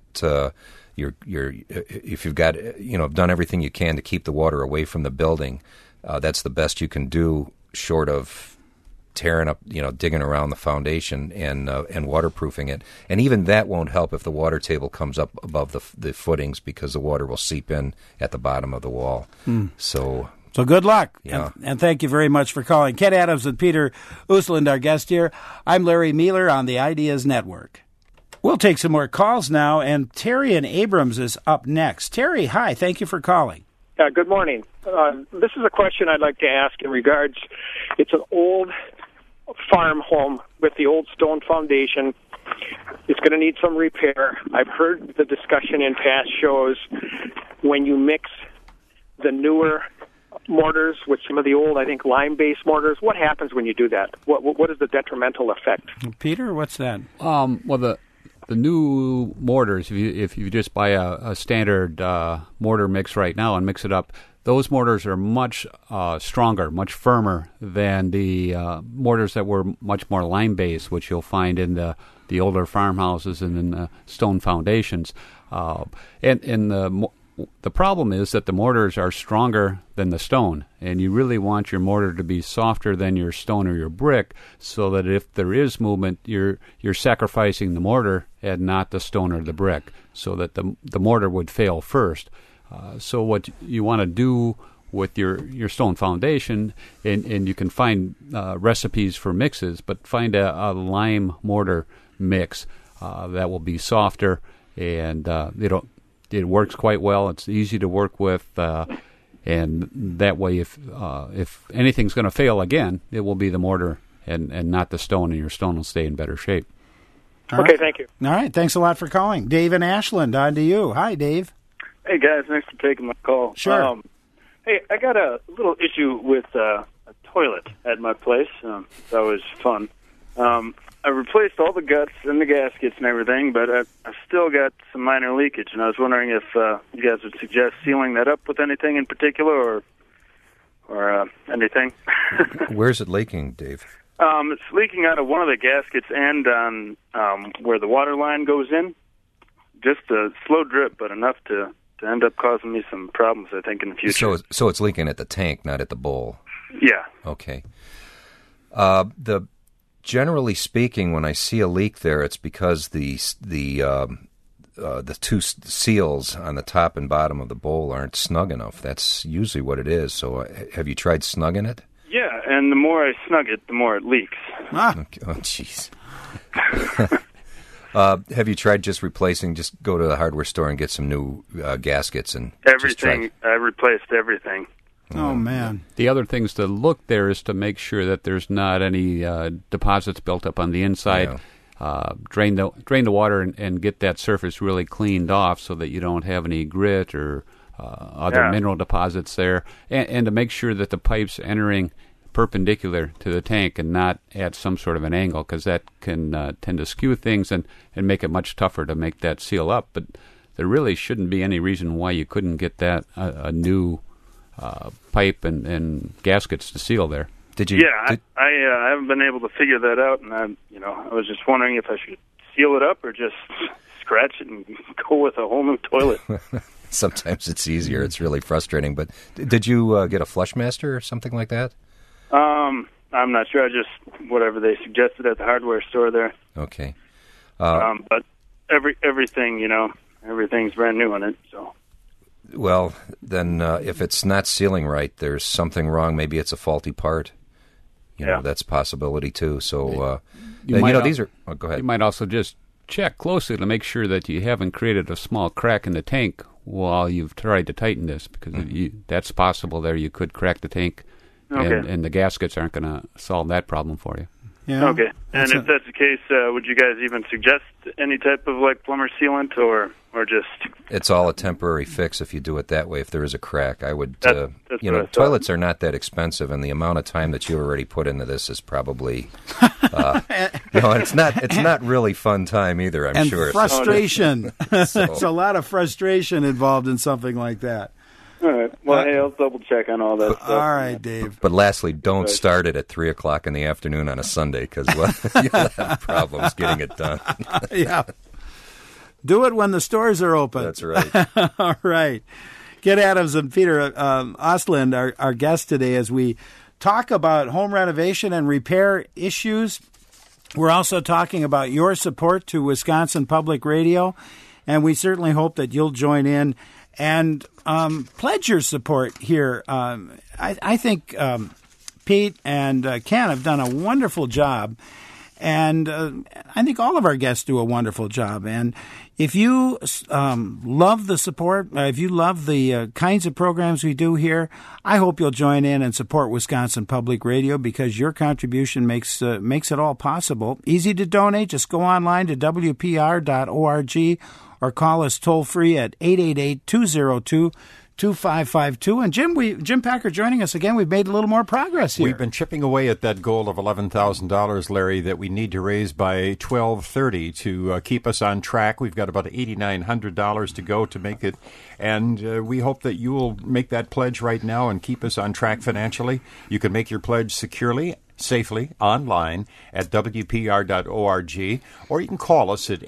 if you've got done everything you can to keep the water away from the building, that's the best you can do, short of tearing up, digging around the foundation and waterproofing it. And even that won't help if the water table comes up above the footings, because the water will seep in at the bottom of the wall. So good luck, yeah. and thank you very much for calling. Ken Adams and Peter Usland, our guest here. I'm Larry Mueller on the Ideas Network. We'll take some more calls now, and Terry and Abrams is up next. Terry, hi, thank you for calling. Good morning. This is a question I'd like to ask in regards, it's an old farm home with the old stone foundation. It's going to need some repair. I've heard the discussion in past shows when you mix the newer mortars with some of the old, I think, lime-based mortars. What happens when you do that? What is the detrimental effect? Peter, what's that? Well, the new mortars, if you just buy a standard mortar mix right now and mix it up, those mortars are much stronger, much firmer than the mortars that were much more lime-based, which you'll find in the older farmhouses and in the stone foundations. And the problem is that the mortars are stronger than the stone, and you really want your mortar to be softer than your stone or your brick, so that if there is movement, you're sacrificing the mortar and not the stone or the brick, so that the mortar would fail first. So what you want to do with your stone foundation, and you can find recipes for mixes, but find a lime mortar mix that will be softer, and it works quite well. It's easy to work with, and that way, if anything's going to fail again, it will be the mortar and not the stone, and your stone will stay in better shape. Okay, thank you. All right, thanks a lot for calling. Dave and Ashland, on to you. Hi, Dave. Hey, guys, thanks for taking my call. Sure. Hey, I got a little issue with a toilet at my place. That was fun. I replaced all the guts and the gaskets and everything, but I've still got some minor leakage, and I was wondering if you guys would suggest sealing that up with anything in particular or anything. Where's it leaking, Dave? It's leaking out of one of the gaskets and on where the water line goes in. Just a slow drip, but enough to end up causing me some problems, I think, in the future. So it's leaking at the tank, not at the bowl? Yeah. Okay. Generally speaking, when I see a leak there, it's because the two seals on the top and bottom of the bowl aren't snug enough. That's usually what it is. So have you tried snugging it? Yeah, and the more I snug it, the more it leaks. Okay. Oh, jeez. Have you tried just replacing? Just go to the hardware store and get some new gaskets and everything. I replaced everything. Oh, man. The other things to look there is to make sure that there's not any deposits built up on the inside. Yeah. Drain the water and get that surface really cleaned off so that you don't have any grit or other mineral deposits there. And to make sure that the pipe's entering perpendicular to the tank and not at some sort of an angle, because that can tend to skew things and make it much tougher to make that seal up. But there really shouldn't be any reason why you couldn't get that a new pipe and gaskets to seal there. Did you? Yeah, I haven't been able to figure that out, and I was just wondering if I should seal it up or just scratch it and go with a whole new toilet. Sometimes it's easier. It's really frustrating. But did you get a Flushmaster or something like that? I'm not sure. I just whatever they suggested at the hardware store there. Okay. But everything, everything's brand new in it. So. Well, then if it's not sealing right, there's something wrong. Maybe it's a faulty part. You know, that's a possibility too. So, these are. Oh, go ahead. You might also just check closely to make sure that you haven't created a small crack in the tank while you've tried to tighten this, because that's possible. There, you could crack the tank. Okay. And the gaskets aren't going to solve that problem for you. Yeah. Okay. And if that's the case, would you guys even suggest any type of plumber sealant or just? It's all a temporary fix if you do it that way. If there is a crack, I would. That's toilets are not that expensive, and the amount of time that you already put into this is probably. It's not really fun time either. I'm sure. And frustration. There's a lot of frustration involved in something like that. All right. Well, hey, I'll double check on all that stuff. All right, Dave. But lastly, don't start it at 3:00 in the afternoon on a Sunday, because you'll have problems getting it done. Yeah. Do it when the stores are open. That's right. All right. Ken Adams and Peter Ostland, our guests today, as we talk about home renovation and repair issues. We're also talking about your support to Wisconsin Public Radio, and we certainly hope that you'll join in and pledge your support here. I think Pete and Ken have done a wonderful job, and I think all of our guests do a wonderful job. And if you love the support, if you love the kinds of programs we do here, I hope you'll join in and support Wisconsin Public Radio, because your contribution makes it all possible. Easy to donate. Just go online to WPR.org or call us toll-free at 888-202-2552. And Jim Packer joining us again. We've made a little more progress here. We've been chipping away at that goal of $11,000, Larry, that we need to raise by 12:30 to keep us on track. We've got about $8,900 to go to make it, and we hope that you will make that pledge right now and keep us on track financially. You can make your pledge securely, safely, online at WPR.org, or you can call us at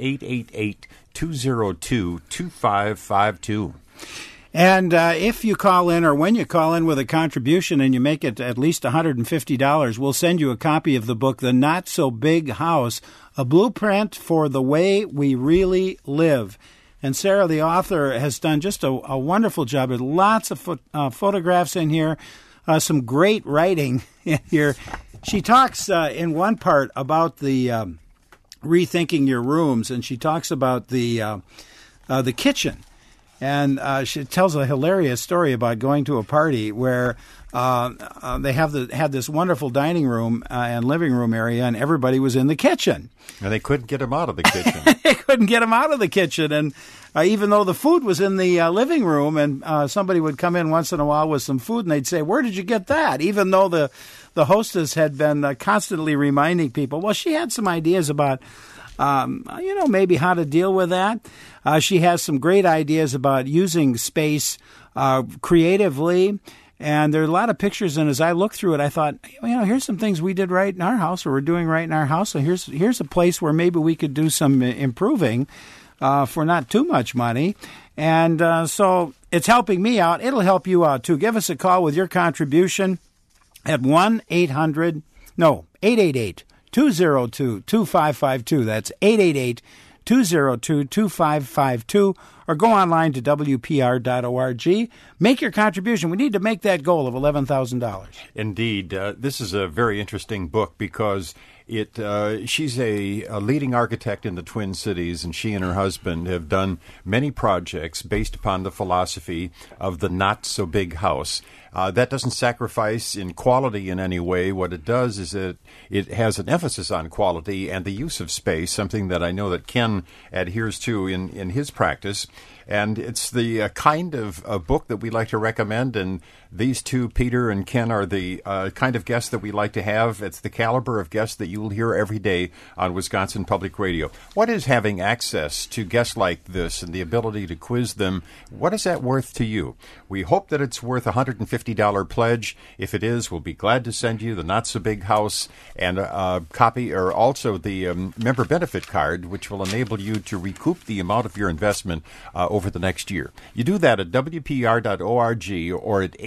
888-202-2552. And if you call in, or when you call in with a contribution and you make it at least $150, we'll send you a copy of the book, The Not So Big House, a blueprint for the way we really live. And Sarah, the author, has done just a wonderful job. There's lots of photographs in here, some great writing in here. She talks in one part about the rethinking your rooms, and she talks about the kitchen. And she tells a hilarious story about going to a party where they had this wonderful dining room and living room area, and everybody was in the kitchen. And they couldn't get them out of the kitchen. They couldn't get them out of the kitchen. And even though the food was in the living room, and somebody would come in once in a while with some food, and they'd say, "Where did you get that?" Even though the hostess had been constantly reminding people. Well, she had some ideas about maybe how to deal with that. She has some great ideas about using space creatively. And there are a lot of pictures, and as I looked through it, I thought, here's some things we did right in our house, or we're doing right in our house. So here's a place where maybe we could do some improving for not too much money. And so it's helping me out. It'll help you out, too. Give us a call with your contribution at 888-202-2552. That's 888-202-2552. Or go online to WPR.org. Make your contribution. We need to make that goal of $11,000. Indeed. This is a very interesting book because She's a leading architect in the Twin Cities, and she and her husband have done many projects based upon the philosophy of the not-so-big house. That doesn't sacrifice in quality in any way. What it does is it has an emphasis on quality and the use of space, something that I know that Ken adheres to in his practice. And it's the kind of book that we like to recommend, and these two, Peter and Ken, are the kind of guests that we like to have. It's the caliber of guests that you'll hear every day on Wisconsin Public Radio. What is having access to guests like this and the ability to quiz them, what is that worth to you? We hope that it's worth a $150 pledge. If it is, we'll be glad to send you the Not-So-Big House and a copy, or also the member benefit card, which will enable you to recoup the amount of your investment over the next year. You do that at WPR.org or at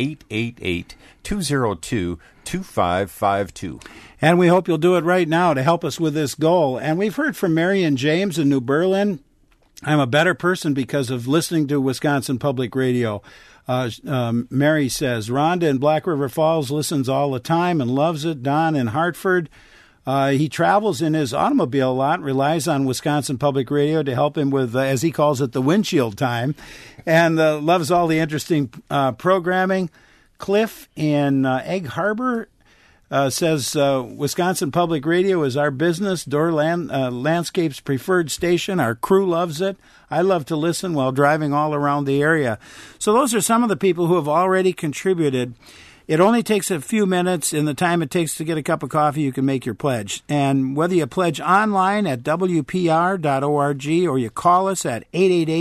888-202-2552. And we hope you'll do it right now to help us with this goal. And we've heard from Mary and James in New Berlin. I'm a better person because of listening to Wisconsin Public Radio. Mary says, Rhonda in Black River Falls listens all the time and loves it. Don in Hartford. He travels in his automobile a lot, relies on Wisconsin Public Radio to help him with, as he calls it, the windshield time, and loves all the interesting programming. Cliff in Egg Harbor says Wisconsin Public Radio is our business, Door Landscape's preferred station. Our crew loves it. I love to listen while driving all around the area. So those are some of the people who have already contributed. It only takes a few minutes. In the time it takes to get a cup of coffee, you can make your pledge. And whether you pledge online at WPR.org or you call us at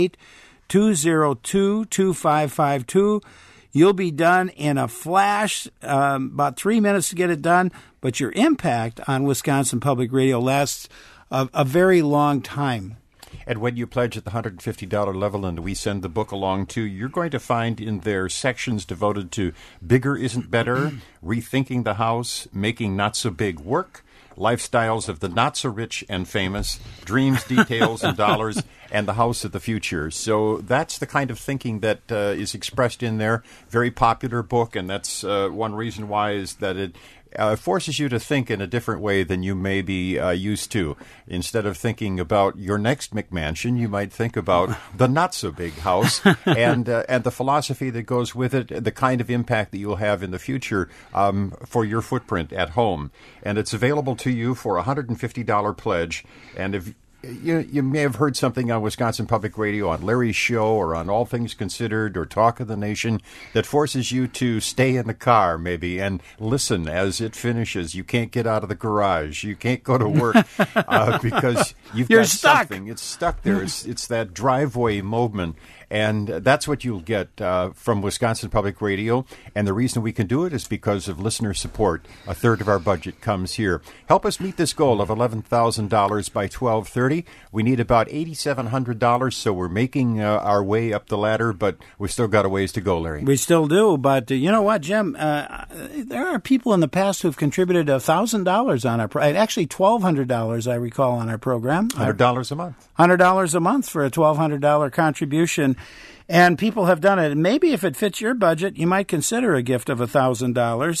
888-202-2552, you'll be done in a flash, about 3 minutes to get it done. But your impact on Wisconsin Public Radio lasts a very long time. And when you pledge at the $150 level and we send the book along too, you're going to find in there sections devoted to bigger isn't better, rethinking the house, making not so big work, lifestyles of the not so rich and famous, dreams, details, and dollars, and the house of the future. So that's the kind of thinking that is expressed in there. Very popular book, and that's one reason why is that it forces you to think in a different way than you may be used to. Instead of thinking about your next McMansion, you might think about the not-so-big house and the philosophy that goes with it, the kind of impact that you'll have in the future for your footprint at home. And it's available to you for a $150 pledge. And if you may have heard something on Wisconsin Public Radio, on Larry's show, or on All Things Considered, or Talk of the Nation, that forces you to stay in the car, maybe, and listen as it finishes. You can't get out of the garage. You can't go to work because you're got stuck. Something. It's stuck there. It's that driveway moment. And that's what you'll get from Wisconsin Public Radio. And the reason we can do it is because of listener support. A third of our budget comes here. Help us meet this goal of $11,000 by 12/30. We need about $8,700, so we're making our way up the ladder, but we've still got a ways to go, Larry. We still do, but you know what, Jim? There are people in the past who've contributed $1,000 on our actually $1,200, I recall, on our program. $100 a month. $100 a month for a $1,200 contribution. And people have done it. Maybe if it fits your budget, you might consider a gift of $1,000.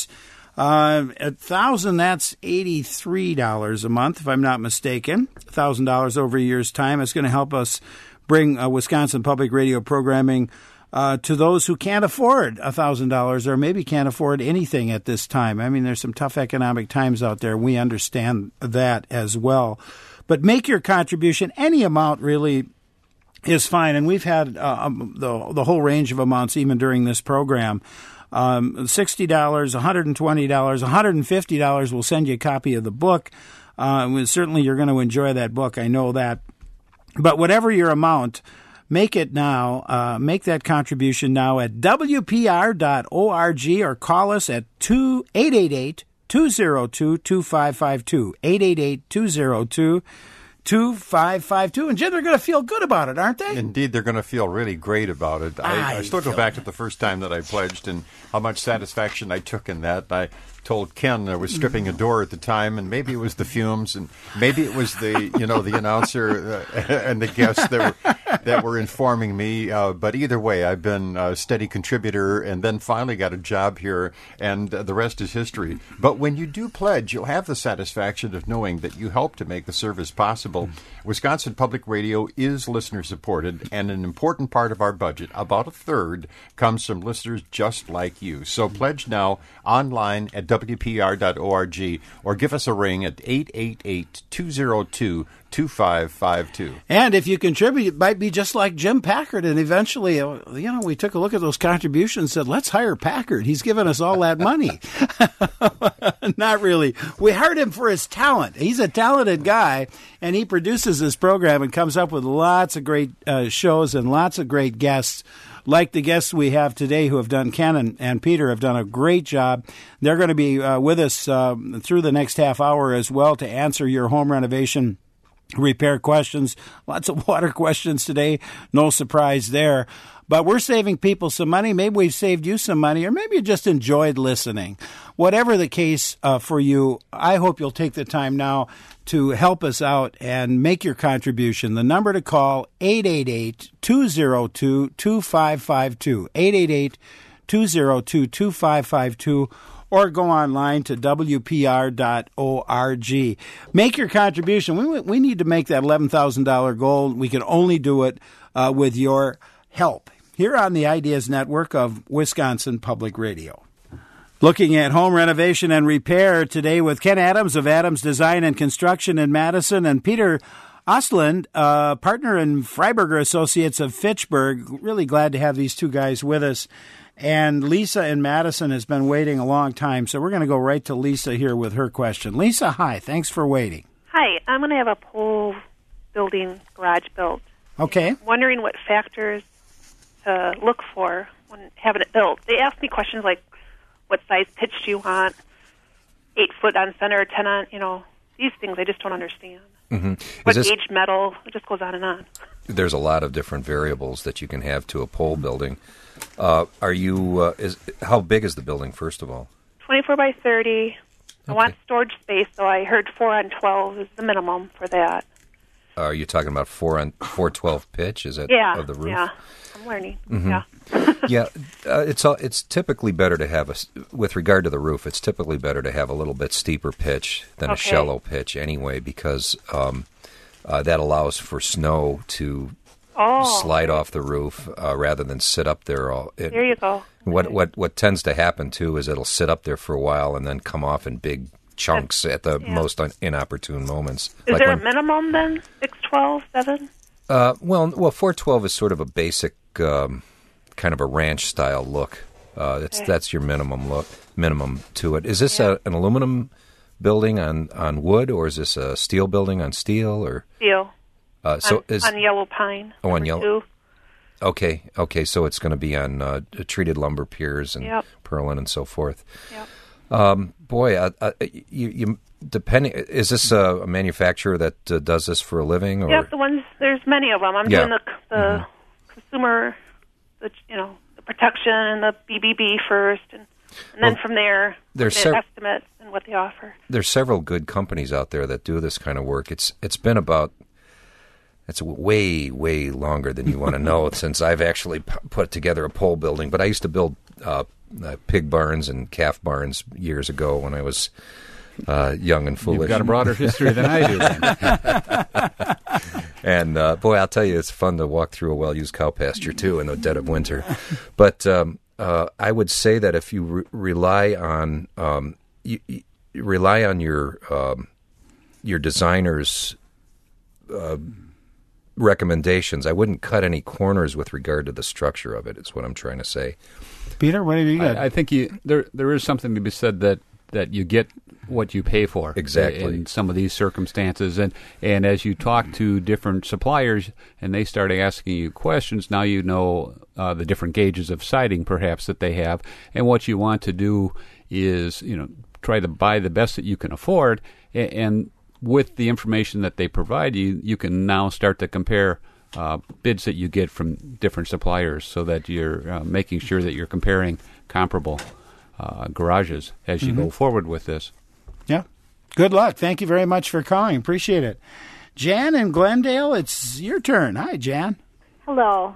$1,000, that's $83 a month, if I'm not mistaken. $1,000 over a year's time. It's going to help us bring Wisconsin Public Radio programming to those who can't afford $1,000 or maybe can't afford anything at this time. I mean, there's some tough economic times out there. We understand that as well. But make your contribution. Any amount really is fine. And we've had the whole range of amounts even during this program. $60, $120, $150 will send you a copy of the book. Certainly you're going to enjoy that book. I know that. But whatever your amount, make it now. Make that contribution now at WPR.org or call us at 888-202-2552, 2552. And, Jim, they're going to feel good about it, aren't they? Indeed, they're going to feel really great about it. I still go back to the first time that I pledged and how much satisfaction I took in that. I told Ken I was stripping a door at the time, and maybe it was the fumes, and maybe it was the announcer and the guests that were informing me. But either way, I've been a steady contributor, and then finally got a job here, and the rest is history. But when you do pledge, you'll have the satisfaction of knowing that you help to make the service possible. Wisconsin Public Radio is listener supported, and an important part of our budget, about a third, comes from listeners just like you. So pledge now online at WPR.org or give us a ring at 888-202-2552. And if you contribute, it might be just like Jim Packard. And eventually, we took a look at those contributions and said, let's hire Packard. He's given us all that money. Not really. We hired him for his talent. He's a talented guy, and he produces this program and comes up with lots of great shows and lots of great guests. Like the guests we have today who have done, Ken and Peter have done a great job. They're going to be with us through the next half hour as well to answer your home renovation repair questions. Lots of water questions today. No surprise there. But we're saving people some money. Maybe we've saved you some money, or maybe you just enjoyed listening. Whatever the case for you, I hope you'll take the time now to help us out and make your contribution. The number to call, 888-202-2552, 888-202-2552, or go online to WPR.org. Make your contribution. We need to make that $11,000 goal. We can only do it with your help here on the Ideas Network of Wisconsin Public Radio. Looking at home renovation and repair today with Ken Adams of Adams Design and Construction in Madison, and Peter Ostland, partner in Freiberger Associates of Fitchburg. Really glad to have these two guys with us. And Lisa in Madison has been waiting a long time, so we're going to go right to Lisa here with her question. Lisa, hi. Thanks for waiting. Hi. I'm going to have a pole building garage built. Okay. I'm wondering what factors to look for when having it built. They ask me questions like, what size pitch do you want? 8 foot on center, 10 on, these things I just don't understand. Mm-hmm. What gauge metal? It just goes on and on. There's a lot of different variables that you can have to a pole building. How big is the building, first of all? 24 by 30. Okay. I want storage space, so I heard 4 on 12 is the minimum for that. Are you talking about 412 pitch? Is that of the roof? Yeah, I'm learning. Mm-hmm. Yeah. Yeah, it's typically better to have with regard to the roof, it's typically better to have a little bit steeper pitch than a shallow pitch anyway, because that allows for snow to slide off the roof rather than sit up there. There you go. What tends to happen too is it'll sit up there for a while and then come off in big chunks at the most inopportune moments. Is there a minimum then? 6, 12, 7? Well, 412 is sort of a basic kind of a ranch style look. That's your minimum to it. Is this an aluminum building on wood, or is this a steel building on steel, or steel? On yellow pine. Oh, on yellow. Okay. So it's going to be on treated lumber piers and purlin and so forth. Yep. You depending. Is this a manufacturer that does this for a living? Or? Yep, there's many of them. I'm doing the consumer, the protection and the BBB first, and then from there, there's estimates and what they offer. There's several good companies out there that do this kind of work. It's been about. It's way, way longer than you want to know since I've actually put together a pole building. But I used to build pig barns and calf barns years ago when I was young and foolish. You've got a broader history than I do, then. And, I'll tell you, it's fun to walk through a well-used cow pasture, too, in the dead of winter. But I would say that if you rely on your designer's recommendations, I wouldn't cut any corners with regard to the structure of it, is what I'm trying to say. Peter, what have you got? I think there is something to be said that you get what you pay for. Exactly. In some of these circumstances. And as you talk to different suppliers and they start asking you questions, now you know the different gauges of siding perhaps that they have. And what you want to do is, try to buy the best that you can afford. And with the information that they provide you, you can now start to compare bids that you get from different suppliers, so that you're making sure that you're comparing comparable garages as you go forward with this. Yeah. Good luck. Thank you very much for calling. Appreciate it. Jan in Glendale, it's your turn. Hi, Jan. Hello.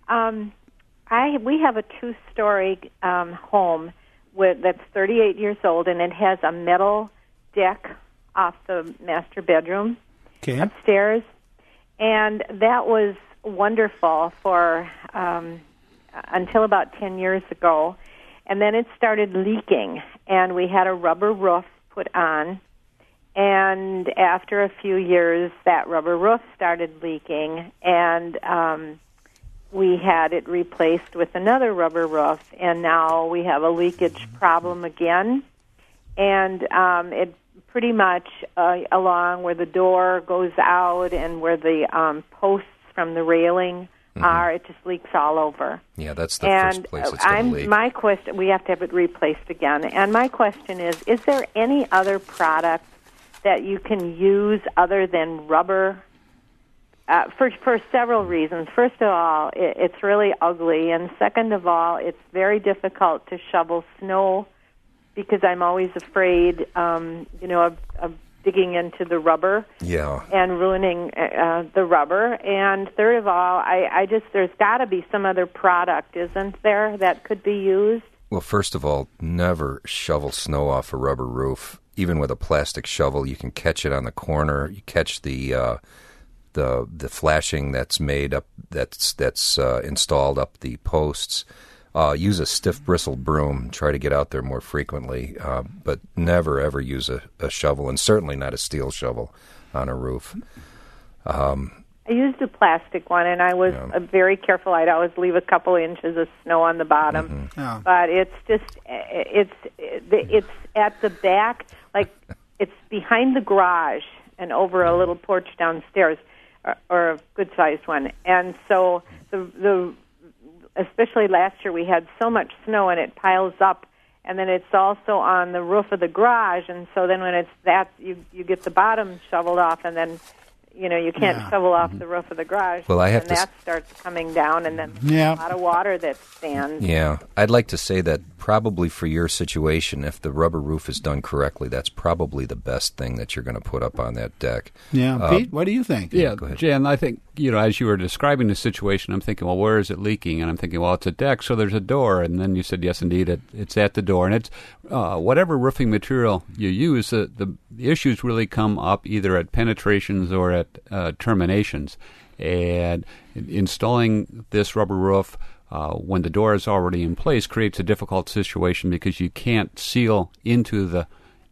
We have a 2-story home that's 38 years old, and it has a metal deck off the master bedroom upstairs. And that was wonderful for until about 10 years ago. And then it started leaking, and we had a rubber roof put on. And after a few years, that rubber roof started leaking, and we had it replaced with another rubber roof. And now we have a leakage problem again. And it pretty much along where the door goes out and where the posts from the railing are, it just leaks all over. Yeah, that's the first place it's going to leak. My question, we have to have it replaced again. And my question is there any other product that you can use other than rubber? For several reasons. First of all, it's really ugly, and second of all, it's very difficult to shovel snow, because I'm always afraid, of digging into the rubber and ruining the rubber. And third of all, there's got to be some other product, isn't there, that could be used? Well, first of all, never shovel snow off a rubber roof. Even with a plastic shovel, you can catch it on the corner. You catch the flashing that's made up, that's installed up the posts. Use a stiff bristled broom. Try to get out there more frequently, but never ever use a shovel, and certainly not a steel shovel on a roof. I used a plastic one, and I was very careful. I'd always leave a couple inches of snow on the bottom, but it's at the back, like it's behind the garage and over a little porch downstairs, or a good-sized one, and so the especially last year, we had so much snow and it piles up, and then it's also on the roof of the garage, and so then when it's that, you get the bottom shoveled off, and then you can't shovel off the roof of the garage. Well, and that starts coming down, and then a lot of water that stands. Yeah, I'd like to say that probably for your situation, if the rubber roof is done correctly, that's probably the best thing that you're going to put up on that deck. Yeah, Pete, what do you think? Yeah, Jan, I think, as you were describing the situation, I'm thinking, well, where is it leaking? And I'm thinking, well, it's a deck, so there's a door. And then you said, yes, indeed, it's at the door. And it's whatever roofing material you use, the issues really come up either at penetrations or at terminations. And installing this rubber roof when the door is already in place creates a difficult situation, because you can't seal into the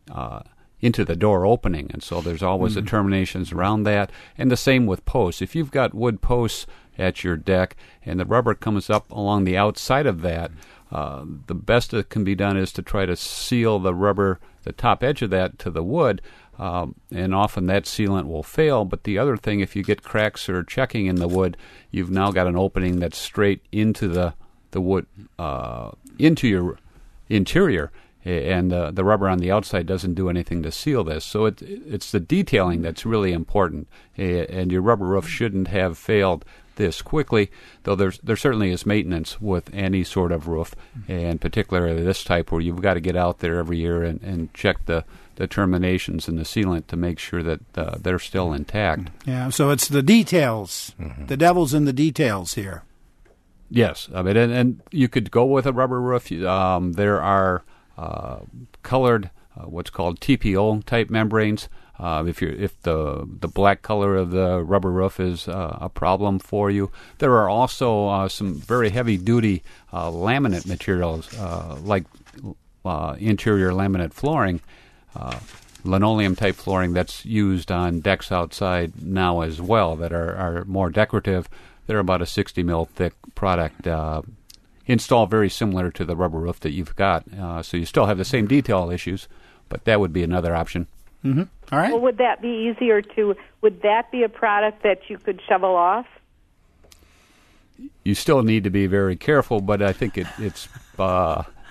door opening, and so there's always the terminations around that. And the same with posts. If you've got wood posts at your deck and the rubber comes up along the outside of that, the best that can be done is to try to seal the rubber, the top edge of that, to the wood. And often that sealant will fail. But the other thing, if you get cracks or checking in the wood, you've now got an opening that's straight into the wood, into your interior, and the rubber on the outside doesn't do anything to seal this. So it's the detailing that's really important, and your rubber roof shouldn't have failed this quickly, though there certainly is maintenance with any sort of roof, and particularly this type, where you've got to get out there every year and check the terminations and the sealant to make sure that they're still intact. Yeah, so it's the details. The devil's in the details here. Yes, I mean, and you could go with a rubber roof. There are colored, what's called TPO type membranes. If the black color of the rubber roof is a problem for you, there are also some very heavy duty laminate materials like interior laminate flooring, linoleum type flooring that's used on decks outside now as well, that are more decorative. They're about a 60 mil thick product. Installed very similar to the rubber roof that you've got, so you still have the same detail issues, but that would be another option. All right. Well, would that be easier would that be a product that you could shovel off? You still need to be very careful, but I think it's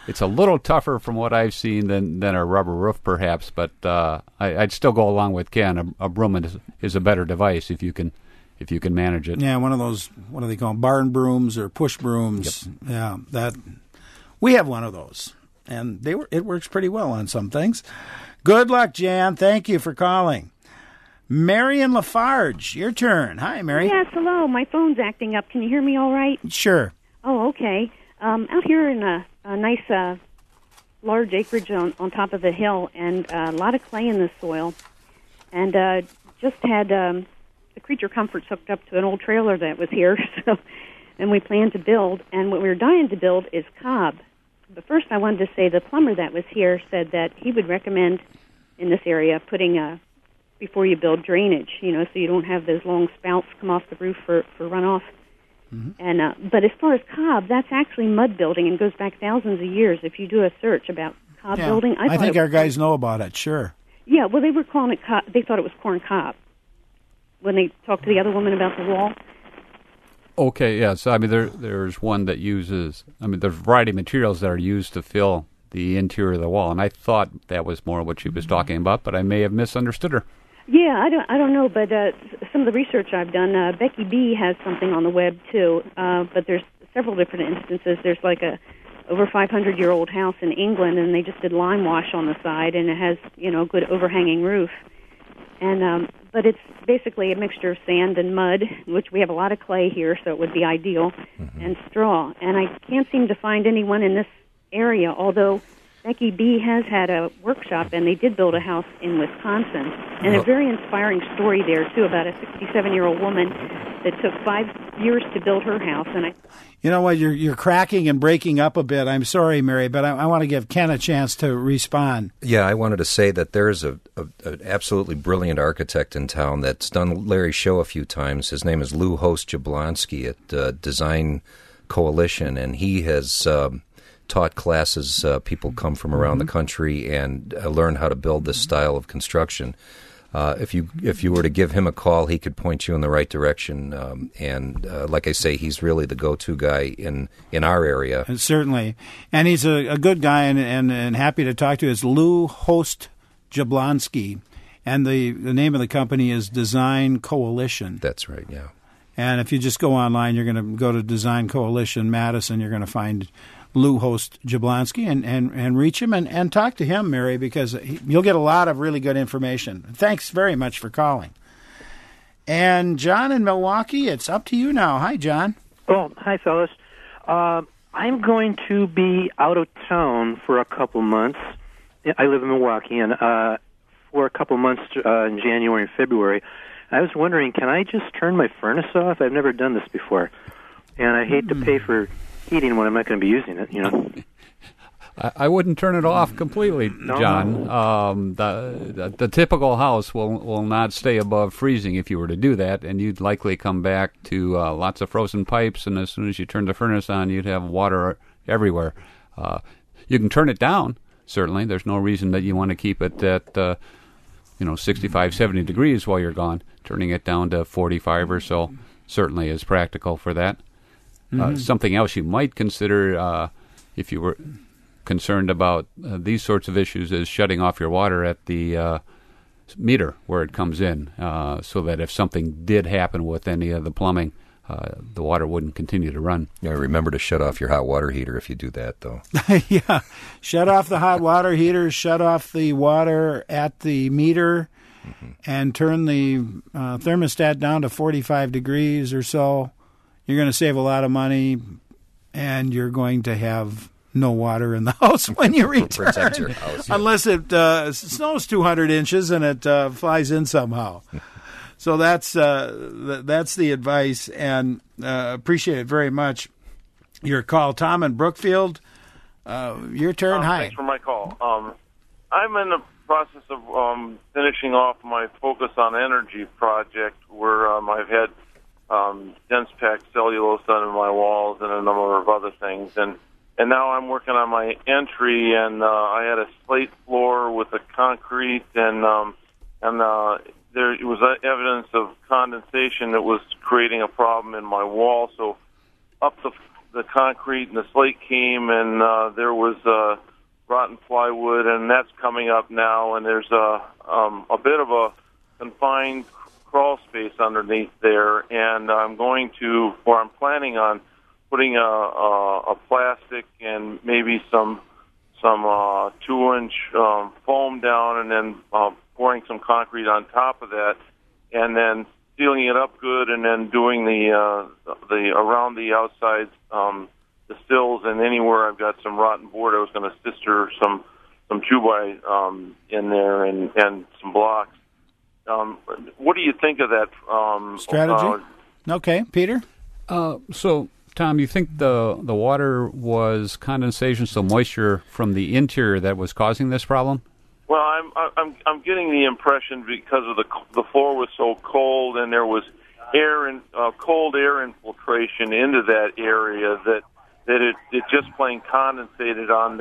It's a little tougher from what I've seen than a rubber roof, perhaps, but I'd still go along with Ken. A broom is a better device if you can manage it. Yeah, one of those, what do they call them, barn brooms or push brooms. Yep. Yeah, that we have one of those, and it works pretty well on some things. Good luck, Jan. Thank you for calling. Marion Lafarge, your turn. Hi, Mary. Yes, hello. My phone's acting up. Can you hear me all right? Sure. Oh, okay. Out here in a nice large acreage on top of a hill, and a lot of clay in the soil, and just had the Creature Comforts hooked up to an old trailer that was here, and we planned to build, and what we were dying to build is cob. But first I wanted to say the plumber that was here said that he would recommend in this area putting before you build drainage, so you don't have those long spouts come off the roof for runoff. Mm-hmm. And but as far as cob, that's actually mud building and goes back thousands of years. If you do a search about cob building, I think our guys know about it. Sure. Yeah, well, they were calling it cob. They thought it was corn cob when they talked to the other woman about the wall. Okay, yeah. So there's one that uses. There's a variety of materials that are used to fill the interior of the wall, and I thought that was more what she was talking about, but I may have misunderstood her. Yeah, I don't know, but some of the research I've done, Becky B has something on the web too. But there's several different instances. There's like a over 500-year-old house in England, and they just did lime wash on the side, and it has a good overhanging roof. And but it's basically a mixture of sand and mud, which we have a lot of clay here, so it would be ideal, and straw. And I can't seem to find anyone in this area, although Becky B has had a workshop, and they did build a house in Wisconsin. And a very inspiring story there, too, about a 67-year-old woman that took 5 years to build her house. And you know what? You're cracking and breaking up a bit. I'm sorry, Mary, but I want to give Ken a chance to respond. Yeah, I wanted to say that there's an absolutely brilliant architect in town that's done Larry's show a few times. His name is Lou Host Jablonski at Design Coalition, and he has taught classes. People come from around the country and learn how to build this style of construction. If you were to give him a call, he could point you in the right direction. And like I say, he's really the go-to guy in our area. And certainly. And he's a good guy and happy to talk to. It's Lou Host Jablonski. And the name of the company is Design Coalition. That's right, yeah. And if you just go online, you're going to go to Design Coalition Madison. You're going to find Lou Host Jablonski and reach him and talk to him, Mary, because you'll get a lot of really good information. Thanks very much for calling. And John in Milwaukee, it's up to you now. Hi, John. Oh, hi, fellas. I'm going to be out of town for a couple months. I live in Milwaukee, and for a couple months in January and February. I was wondering, can I just turn my furnace off? I've never done this before, and I hate to pay for heating when I'm not going to be using it, I wouldn't turn it off completely, John. The typical house will not stay above freezing if you were to do that, and you'd likely come back to lots of frozen pipes, and as soon as you turn the furnace on, you'd have water everywhere. You can turn it down, certainly. There's no reason that you want to keep it at 65, 70 degrees while you're gone. Turning it down to 45 or so certainly is practical for that. Something else you might consider if you were concerned about these sorts of issues is shutting off your water at the meter where it comes in, so that if something did happen with any of the plumbing, the water wouldn't continue to run. Yeah, remember to shut off your hot water heater if you do that, though. Yeah, shut off the hot water heater, shut off the water at the meter, and turn the thermostat down to 45 degrees or so. You're going to save a lot of money, and you're going to have no water in the house when you return. Protect your house, yeah. Unless it snows 200 inches and it flies in somehow. So that's the advice, and appreciate it very much. Your call, Tom in Brookfield. Your turn. Hi. Thanks for my call. I'm in the process of finishing off my Focus on Energy project, where I've had dense packed cellulose under my walls and a number of other things, and now I'm working on my entry, and I had a slate floor with a concrete, and there was evidence of condensation that was creating a problem in my wall. So up the the concrete and the slate came, and there was rotten plywood, and that's coming up now. And there's a bit of a confined crawl space underneath there, and I'm planning on putting a plastic and maybe some 2-inch foam down, and then pouring some concrete on top of that, and then sealing it up good, and then doing the around the outside the sills, and anywhere I've got some rotten board, I was going to sister some 2x in there and some blocks. What do you think of that strategy? Okay, Peter. So, Tom, you think the water was condensation, so moisture from the interior that was causing this problem? Well, I'm getting the impression because of the floor was so cold, and there was cold air infiltration into that area that it just plain condensated on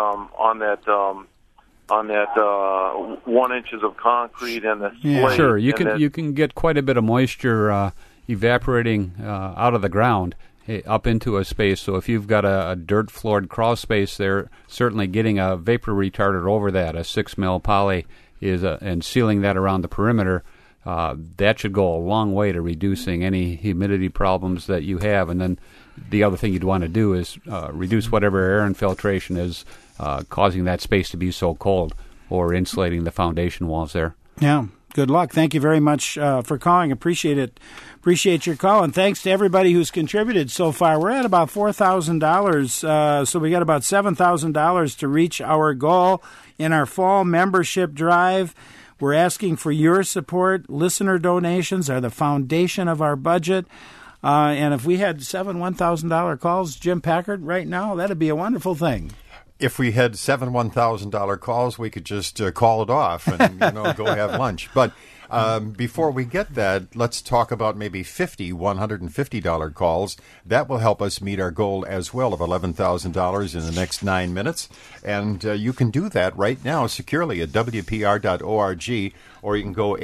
that 1 inches of concrete and the slate. Yeah, sure. You can get quite a bit of moisture evaporating out of the ground up into a space. So if you've got a dirt-floored crawl space there, certainly getting a vapor retarder over that, a 6 mil poly, and sealing that around the perimeter, that should go a long way to reducing any humidity problems that you have. And then the other thing you'd want to do is reduce whatever air infiltration is causing that space to be so cold, or insulating the foundation walls there. Yeah. Good luck. Thank you very much for calling. Appreciate it. Appreciate your call. And thanks to everybody who's contributed so far. We're at about $4,000. So we got about $7,000 to reach our goal in our fall membership drive. We're asking for your support. Listener donations are the foundation of our budget. And if we had 7 $1,000 calls, Jim Packard, right now, that'd be a wonderful thing. If we had 7 $1,000 calls, we could just call it off and go have lunch. But before we get that, let's talk about maybe 50 $150 calls. That will help us meet our goal as well of $11,000 in the next 9 minutes. And you can do that right now securely at WPR.org, or you can go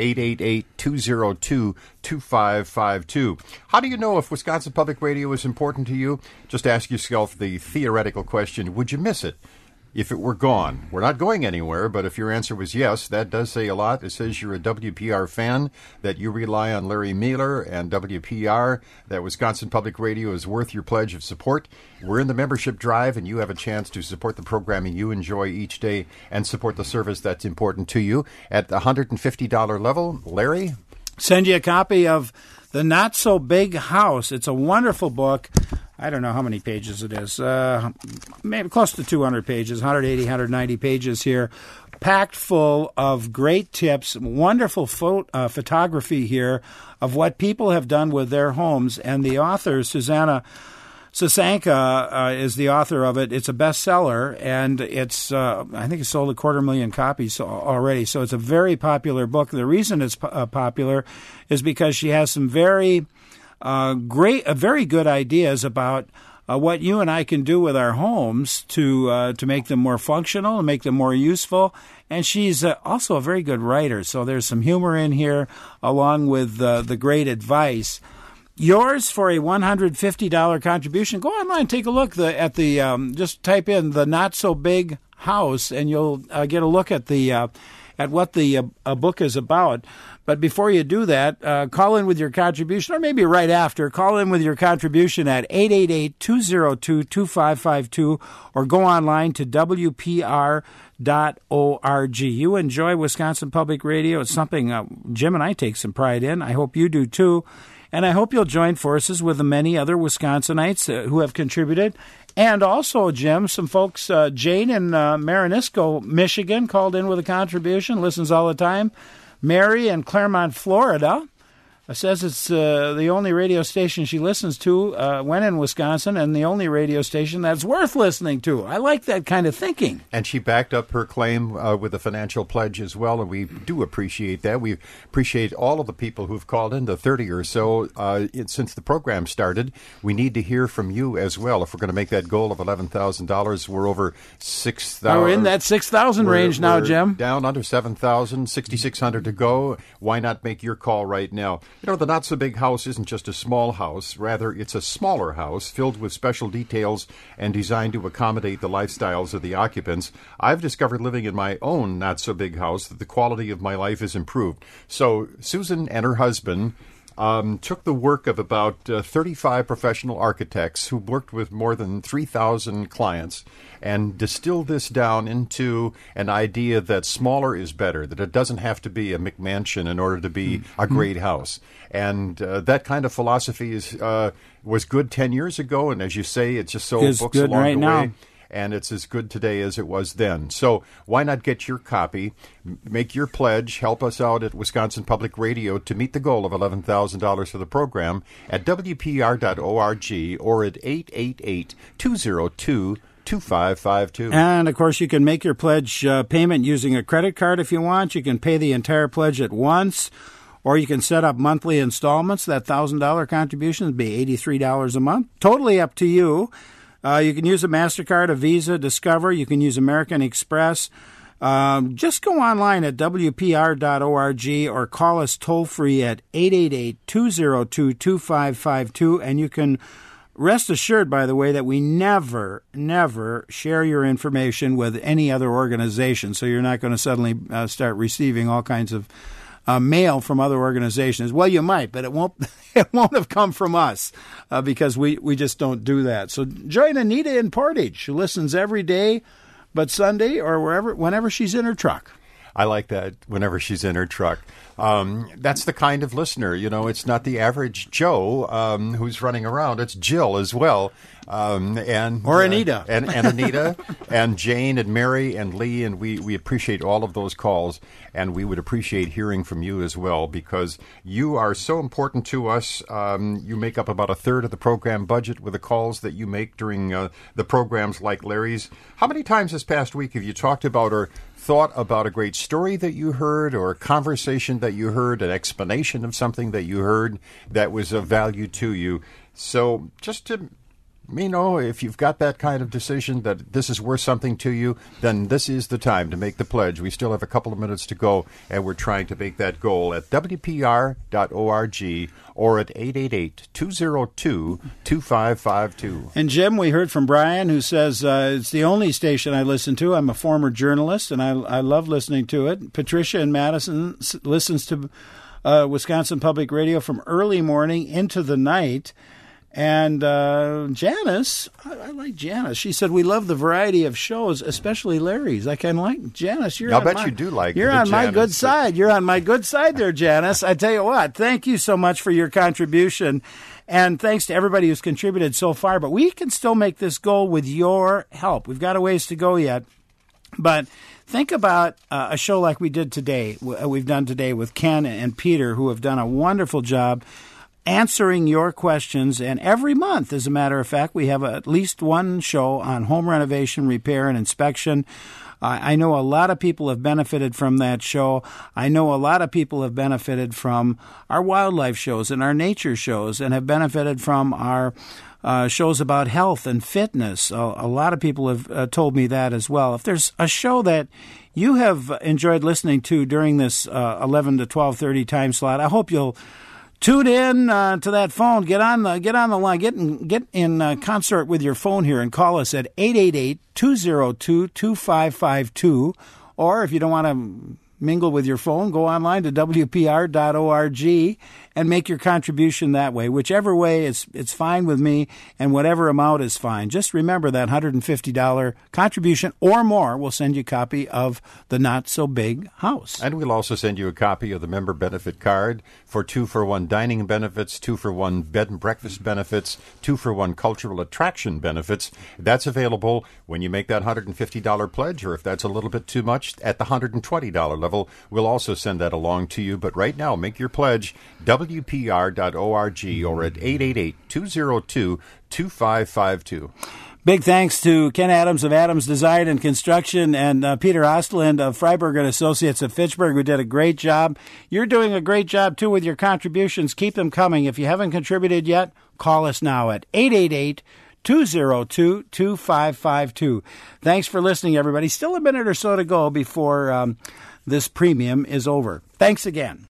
888-202-2552. How do you know if Wisconsin Public Radio is important to you? Just ask yourself the theoretical question, would you miss it if it were gone? We're not going anywhere, but if your answer was yes, that does say a lot. It says you're a WPR fan, that you rely on Larry Mailer and WPR, that Wisconsin Public Radio is worth your pledge of support. We're in the membership drive, and you have a chance to support the programming you enjoy each day and support the service that's important to you. At the $150 level, Larry? Send you a copy of The Not So Big House. It's a wonderful book. I don't know how many pages it is. Maybe close to 200 pages, 180, 190 pages here, packed full of great tips, wonderful photography here of what people have done with their homes. And the author, Susanna Sasanka, is the author of it. It's a bestseller, and it's I think it's sold 250,000 copies already. So it's a very popular book. The reason it's popular is because she has some very good ideas about what you and I can do with our homes to make them more functional and make them more useful. And she's also a very good writer, so there's some humor in here along with the great advice. Yours for a $150 contribution. Go online, take a look at the just type in The Not So Big House, and you'll get a look at what the book is about. But before you do that, call in with your contribution, or maybe right after. Call in with your contribution at 888-202-2552, or go online to WPR.org. You enjoy Wisconsin Public Radio. It's something Jim and I take some pride in. I hope you do too. And I hope you'll join forces with the many other Wisconsinites who have contributed. And also, Jim, some folks, Jane in Marinisco, Michigan, called in with a contribution, listens all the time. Mary in Claremont, Florida, says it's the only radio station she listens to when in Wisconsin, and the only radio station that's worth listening to. I like that kind of thinking. And she backed up her claim with a financial pledge as well, and we do appreciate that. We appreciate all of the people who've called in, the 30 or so, since the program started. We need to hear from you as well. If we're going to make that goal of $11,000, we're over 6,000. We're in that 6,000 range now, Jim. Down under 7,000, 6,600 to go. Why not make your call right now? You know, the Not-So-Big House isn't just a small house. Rather, it's a smaller house filled with special details and designed to accommodate the lifestyles of the occupants. I've discovered living in my own not-so-big house that the quality of my life is improved. So Susan and her husband took the work of about 35 professional architects who worked with more than 3,000 clients and distilled this down into an idea that smaller is better, that it doesn't have to be a McMansion in order to be a great house. And that kind of philosophy was good 10 years ago, and as you say, it's just sold books along right the now. way. And it's as good today as it was then. So why not get your copy, make your pledge, help us out at Wisconsin Public Radio to meet the goal of $11,000 for the program at WPR.org or at 888-202-2552. And, of course, you can make your pledge payment using a credit card if you want. You can pay the entire pledge at once, or you can set up monthly installments. That $1,000 contribution would be $83 a month. Totally up to you. You can use a MasterCard, a Visa, Discover. You can use American Express. Just go online at WPR.org or call us toll-free at 888-202-2552. And you can rest assured, by the way, that we never share your information with any other organization. So you're not going to suddenly start receiving all kinds of mail from other organizations. Well, you might, but it won't have come from us because we just don't do that. So join Anita in Portage, who listens every day, but Sunday or whenever she's in her truck. I like that, whenever she's in her truck. That's the kind of listener, you know, it's not the average Joe who's running around. It's Jill as well. Or Anita. And Anita and Jane and Mary and Lee, and we appreciate all of those calls, and we would appreciate hearing from you as well because you are so important to us. You make up about a third of the program budget with the calls that you make during the programs like Larry's. How many times this past week have you talked about or thought about a great story that you heard or a conversation that you heard, an explanation of something that you heard that was of value to you? So just to, you know, if you've got that kind of decision that this is worth something to you, then this is the time to make the pledge. We still have a couple of minutes to go, and we're trying to make that goal at WPR.org or at 888-202-2552. And Jim, we heard from Brian, who says, it's the only station I listen to. I'm a former journalist, and I love listening to it. Patricia in Madison listens to Wisconsin Public Radio from early morning into the night. And Janice, I like Janice. She said, we love the variety of shows, especially Larry's. I kind of like Janice. I'll bet you do like You're on Janice. my good side. You're on my good side there, Janice. I tell you what, thank you so much for your contribution. And thanks to everybody who's contributed so far. But we can still make this goal with your help. We've got a ways to go yet. But think about a show like we've done today with Ken and Peter, who have done a wonderful job answering your questions. And every month, as a matter of fact, we have at least one show on home renovation, repair, and inspection. I know a lot of people have benefited from that show. I know a lot of people have benefited from our wildlife shows and our nature shows and have benefited from our shows about health and fitness. A lot of people have told me that as well. If there's a show that you have enjoyed listening to during this 11 to 12:30 time slot, I hope you'll tune in to that phone. Get on the line. Get in concert with your phone here and call us at 888-202-2552. Or if you don't want to mingle with your phone, go online to WPR.org and make your contribution that way. Whichever way, it's fine with me, and whatever amount is fine. Just remember that $150 contribution or more will send you a copy of the Not So Big House. And we'll also send you a copy of the member benefit card for 2-for-1 dining benefits, 2-for-1 bed and breakfast benefits, 2-for-1 cultural attraction benefits. That's available when you make that $150 pledge, or if that's a little bit too much, at the $120 level. We'll also send that along to you. But right now, make your pledge, WPR.org or at 888-202-2552. Big thanks to Ken Adams of Adams Design and Construction and Peter Ostland of Freiberg and Associates of Fitchburg, who did a great job. You're doing a great job, too, with your contributions. Keep them coming. If you haven't contributed yet, call us now at 888-202-2552. Thanks for listening, everybody. Still a minute or so to go before this premium is over. Thanks again.